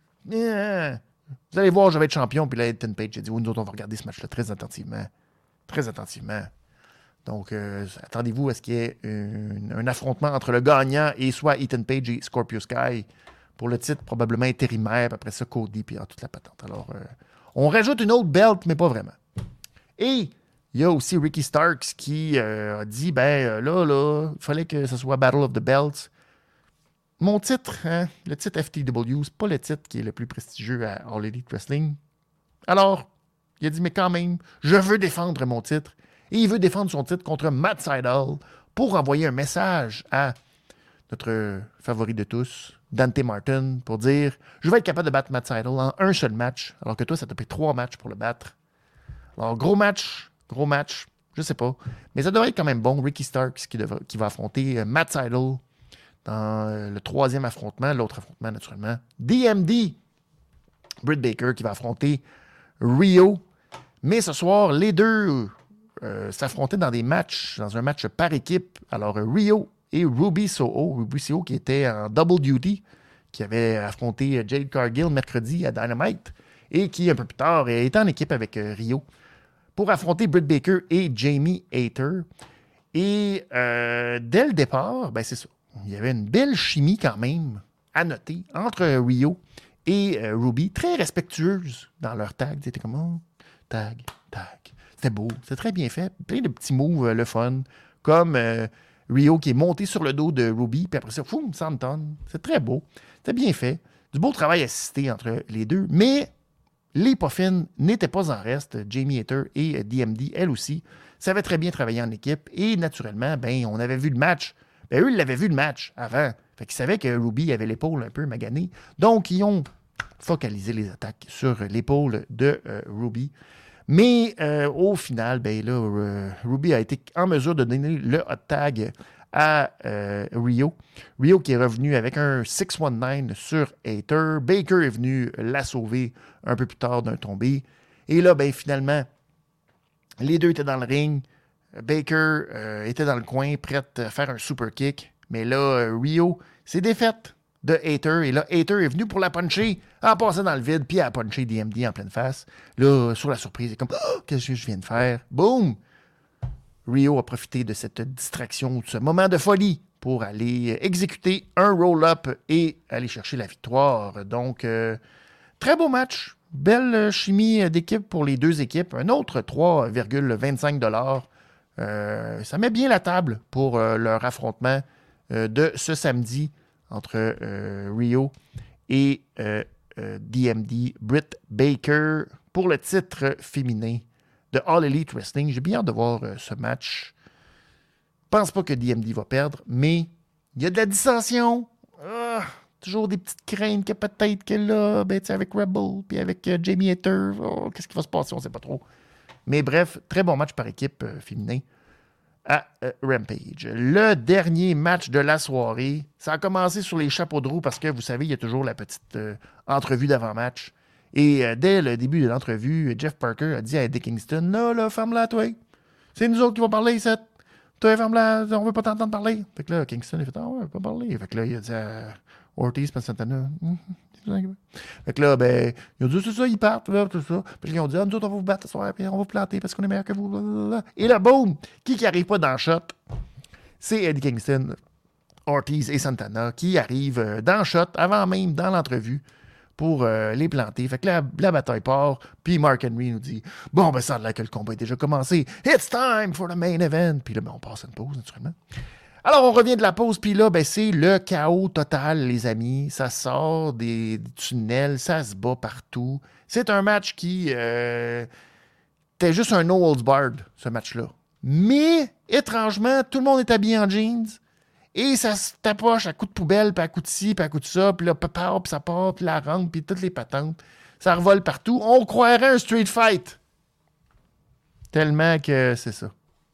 Speaker 1: Vous allez voir, je vais être champion. Puis là, Ethan Page a dit, nous autres, on va regarder ce match-là très attentivement. Très attentivement. Donc, attendez-vous à ce qu'il y ait un affrontement entre le gagnant et soit Ethan Page et Scorpio Sky pour le titre probablement intérimaire. Puis après ça, Cody, puis toute la patente. Alors, on rajoute une autre belt, mais pas vraiment. Et il y a aussi Ricky Starks qui a dit, là, il fallait que ce soit Battle of the Belts. Mon titre, le titre FTW, c'est pas le titre qui est le plus prestigieux à All Elite Wrestling. Alors, il a dit, mais quand même, je veux défendre mon titre. Et il veut défendre son titre contre Matt Sydal pour envoyer un message à notre favori de tous, Dante Martin, pour dire « Je vais être capable de battre Matt Sydal en un seul match, alors que toi, ça t'a pris 3 matchs pour le battre. » Alors, gros match, je sais pas. Mais ça devrait être quand même bon. Ricky Starks qui va affronter Matt Sydal dans le troisième affrontement, l'autre affrontement naturellement. DMD, Britt Baker qui va affronter Rio. Mais ce soir, les deux s'affrontaient dans un match par équipe. Alors Rio et Ruby Soho. Ruby Soho qui était en double duty, qui avait affronté Jade Cargill mercredi à Dynamite et qui, un peu plus tard, était en équipe avec Rio pour affronter Britt Baker et Jamie Hayter. Et dès le départ, ben c'est ça. Il y avait une belle chimie quand même à noter entre Rio et Ruby, très respectueuse dans leur tag. C'était comme tag. C'était beau, c'était très bien fait. Plein de petits moves, le fun. Comme Rio qui est monté sur le dos de Ruby, puis après ça, foum, Santon. C'est très beau. C'était bien fait. Du beau travail assisté entre les deux. Mais les Puffins n'étaient pas en reste. Jamie Hayter et DMD, elle aussi, savaient très bien travailler en équipe. Et naturellement, ben, on avait vu le match. Ben, eux, ils l'avaient vu le match avant. Fait qu'ils savaient que Ruby avait l'épaule un peu maganée. Donc, ils ont focalisé les attaques sur l'épaule de Ruby. Mais au final, ben là, Ruby a été en mesure de donner le hot tag à Rio. Rio qui est revenu avec un 619 sur Hayter. Baker est venu la sauver un peu plus tard d'un tombé. Et là, ben finalement, les deux étaient dans le ring. Baker était dans le coin, prête à faire un super kick. Mais là, Rio s'est défaite de Hayter. Et là, Hayter est venu pour la puncher, en passant dans le vide, puis a punché DMD en pleine face. Là, sur la surprise, il est comme « Qu'est-ce que je viens de faire? » Boum! Rio a profité de cette distraction, de ce moment de folie, pour aller exécuter un roll-up et aller chercher la victoire. Donc, très beau match. Belle chimie d'équipe pour les deux équipes. Un autre 3,25 $. Ça met bien la table pour leur affrontement de ce samedi entre Rio et DMD, Britt Baker, pour le titre féminin de All Elite Wrestling. J'ai bien hâte de voir ce match. Je pense pas que DMD va perdre, mais il y a de la dissension. Toujours des petites craintes que peut-être que là, ben, avec Rebel, puis avec Jamie Hayter, qu'est-ce qui va se passer, on ne sait pas trop. Mais bref, très bon match par équipe féminin à Rampage. Le dernier match de la soirée, ça a commencé sur les chapeaux de roue parce que, vous savez, il y a toujours la petite entrevue d'avant-match. Et dès le début de l'entrevue, Jeff Parker a dit à Eddie Kingston, là, ferme-la, toi. C'est nous autres qui vont parler, ici. Toi, ferme-la, on veut pas t'entendre parler. Fait que là, Kingston, il fait, ouais, on veut pas parler. Fait que là, il a dit à Ortiz, Santana, fait que là, ben, ils ont dit, c'est ça, ils partent, là, tout ça. Puis ils ont dit, nous autres, on va vous battre ce soir, puis on va vous planter parce qu'on est meilleur que vous. Blablabla. Et là, boum, qui arrive pas dans le shot? C'est Eddie Kingston, Ortiz et Santana qui arrivent dans le shot, avant même, dans l'entrevue, pour les planter. Fait que la bataille part, puis Mark Henry nous dit, bon, ben, ça a l'air que le combat est déjà commencé. It's time for the main event. Puis là, ben, on passe à une pause, naturellement. Alors, on revient de la pause, puis là, ben, c'est le chaos total, les amis. Ça sort des tunnels, ça se bat partout. C'est un match qui était juste un no holds barred, ce match-là. Mais, étrangement, tout le monde est habillé en jeans, et ça se tapoche à coups de poubelle, puis à coups de ci, puis à coups de ça, puis là, puis ça part, puis la rampe, puis toutes les patentes. Ça revole partout. On croirait un street fight. Tellement que c'est ça.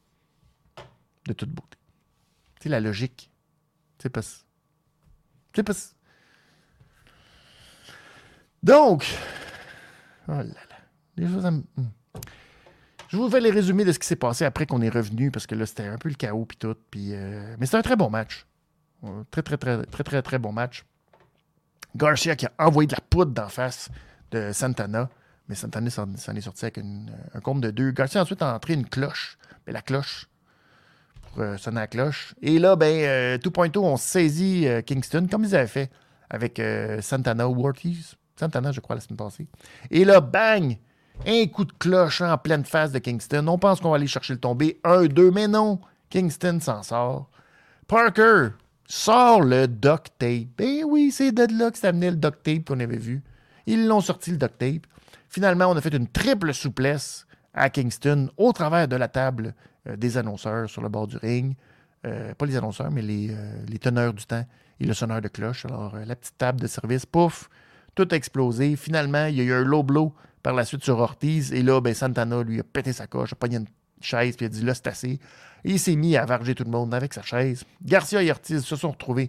Speaker 1: De toute beauté. C'est la logique. C'est pas ça. C'est pas ça. Donc, oh là là. Les choses Je vous fais les résumés de ce qui s'est passé après qu'on est revenu, parce que là, c'était un peu le chaos puis tout. Puis, mais c'était un très bon match. Très bon match. Garcia qui a envoyé de la poudre d'en face de Santana. Mais Santana s'en est sorti avec un comble de 2. Garcia ensuite a entré une cloche. Mais la cloche. Sonner la cloche. Et là, ben, 2.0 ont saisi Kingston, comme ils avaient fait avec Santana ou Ortiz. Santana, je crois, la semaine passée. Et là, bang! Un coup de cloche en pleine face de Kingston. On pense qu'on va aller chercher le tombé. 1-2, mais non! Kingston s'en sort. Parker sort le duct tape. Ben oui, c'est de là que ça amenait le duct tape qu'on avait vu. Ils l'ont sorti, le duct tape. Finalement, on a fait une triple souplesse à Kingston au travers de la table des annonceurs sur le bord du ring. Pas les annonceurs, mais les teneurs du temps et le sonneur de cloche. Alors, la petite table de service, pouf, tout a explosé. Finalement, il y a eu un low blow par la suite sur Ortiz. Et là, ben, Santana, lui, a pété sa coche, a pogné une chaise, puis il a dit, là, c'est assez. Et il s'est mis à varger tout le monde avec sa chaise. Garcia et Ortiz se sont retrouvés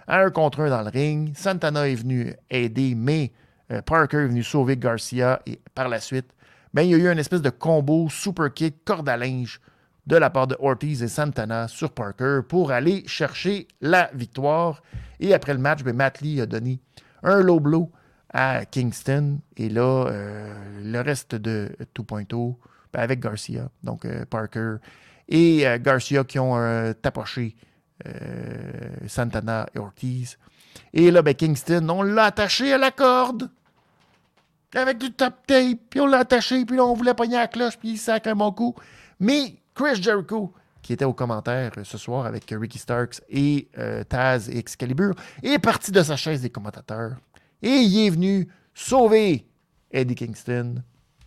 Speaker 1: à 1 contre 1 dans le ring. Santana est venu aider, mais Parker est venu sauver Garcia. Et par la suite, il y a eu une espèce de combo super kick, corde à linge de la part de Ortiz et Santana sur Parker pour aller chercher la victoire. Et après le match, Matt Lee a donné un low blow à Kingston. Et là, le reste de 2.0 avec Garcia, donc Parker et Garcia qui ont tapoché Santana et Ortiz. Et là, Kingston, on l'a attaché à la corde avec du top tape, puis on l'a attaché, puis là, on voulait pogner la cloche, puis il sacre un bon coup. Mais Chris Jericho, qui était aux commentaires ce soir avec Ricky Starks et Taz et Excalibur, est parti de sa chaise des commentateurs et il est venu sauver Eddie Kingston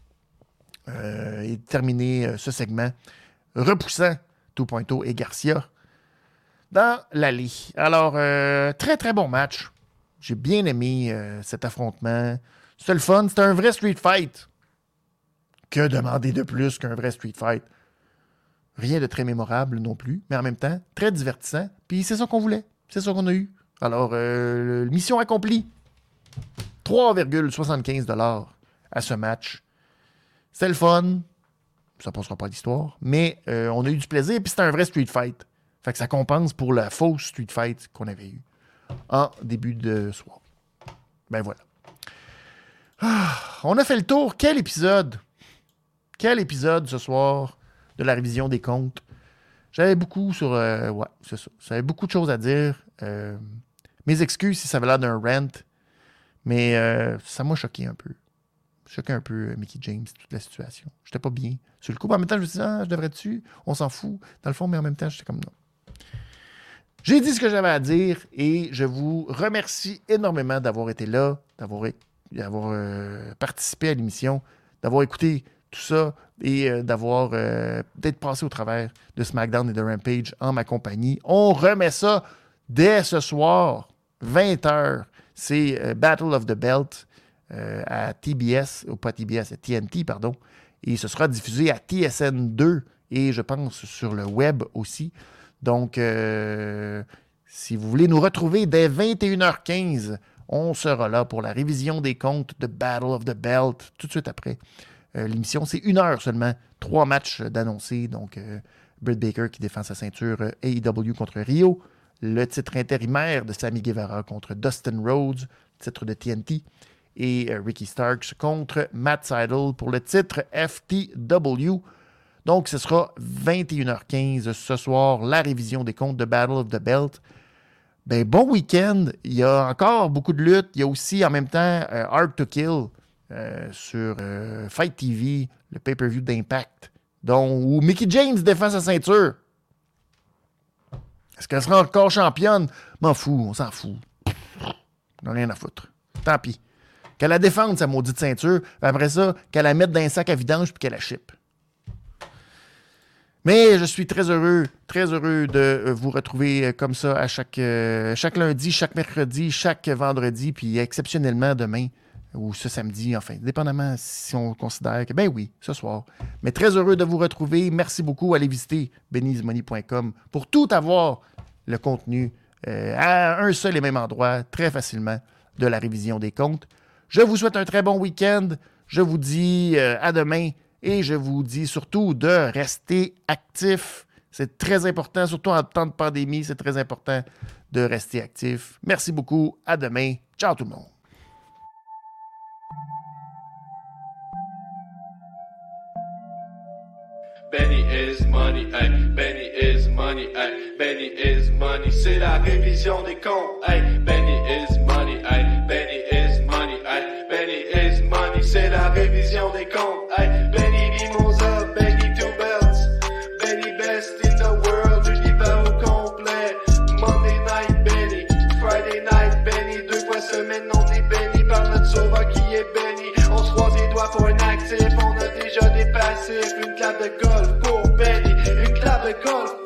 Speaker 1: et terminer ce segment, repoussant 2.0 et Garcia dans l'allée. Alors, très, très bon match. J'ai bien aimé cet affrontement. C'était le fun. C'était un vrai street fight. Que demander de plus qu'un vrai street fight? Rien de très mémorable non plus, mais en même temps, très divertissant. Puis c'est ça qu'on voulait. C'est ça qu'on a eu. Alors, mission accomplie. 3,75$ à ce match. C'était le fun. Ça ne passera pas l'histoire. Mais on a eu du plaisir. Puis c'était un vrai street fight. Fait que ça compense pour la fausse street fight qu'on avait eue en début de soir. Ben voilà. On a fait le tour. Quel épisode? Quel épisode ce soir de la révision des comptes? J'avais beaucoup sur... ouais, c'est ça. J'avais beaucoup de choses à dire. Mes excuses si ça avait l'air d'un rant. Mais ça m'a choqué un peu. Choqué un peu Mickie James, toute la situation. J'étais pas bien. Sur le coup, en même temps, je me suis dit, je devrais-tu? On s'en fout. Dans le fond, mais en même temps, j'étais comme non. J'ai dit ce que j'avais à dire et je vous remercie énormément d'avoir été là, d'avoir participé à l'émission, d'avoir écouté tout ça et d'être passé au travers de SmackDown et de Rampage en ma compagnie. On remet ça dès ce soir, 20h. C'est Battle of the Belt à TBS, ou pas TBS, à TNT, pardon. Et ce sera diffusé à TSN 2 et je pense sur le web aussi. Donc, si vous voulez nous retrouver dès 21h15, on sera là pour la révision des comptes de Battle of the Belt tout de suite après l'émission. C'est 1 heure seulement, 3 matchs d'annoncés. Donc, Britt Baker qui défend sa ceinture AEW contre Rio, le titre intérimaire de Sammy Guevara contre Dustin Rhodes, titre de TNT, et Ricky Starks contre Matt Sydal pour le titre FTW. Donc, ce sera 21h15 ce soir, la révision des comptes de Battle of the Belt. Ben, bon week-end. Il y a encore beaucoup de luttes. Il y a aussi, en même temps, Hard to Kill sur Fight TV, le pay-per-view d'Impact, où Mickie James défend sa ceinture. Est-ce qu'elle sera encore championne? M'en fous, on s'en fout. On n'a rien à foutre. Tant pis. Qu'elle la défende, sa maudite ceinture. Après ça, qu'elle la mette dans un sac à vidange puis qu'elle la ship. Mais je suis très heureux de vous retrouver comme ça à chaque lundi, chaque mercredi, chaque vendredi, puis exceptionnellement demain ou ce samedi, enfin, dépendamment si on considère que, ben oui, ce soir. Mais très heureux de vous retrouver. Merci beaucoup. Allez visiter benny'smoney.com pour tout avoir le contenu à un seul et même endroit, très facilement, de la révision des comptes. Je vous souhaite un très bon week-end. Je vous dis à demain. Et je vous dis surtout de rester actif. C'est très important, surtout en temps de pandémie, c'est très important de rester actif. Merci beaucoup. À demain. Ciao tout le monde.
Speaker 2: Benny is money, ay, Benny is money, ay, Benny is money, c'est la révision des comptes, ay, Benny is money, ay, Benny is money, ay, Benny is money, c'est la révision des comptes, ay, Benny Mimosa, Benny Two Belts, Benny best in the world, l'univers au complet, Monday night Benny, Friday night Benny, 2 fois semaine on est Benny par notre sauveur qui est Benny, on se croise les doigts pour un actif, on a déjà des passifs, une clap de golf pour Benny, une clap de golf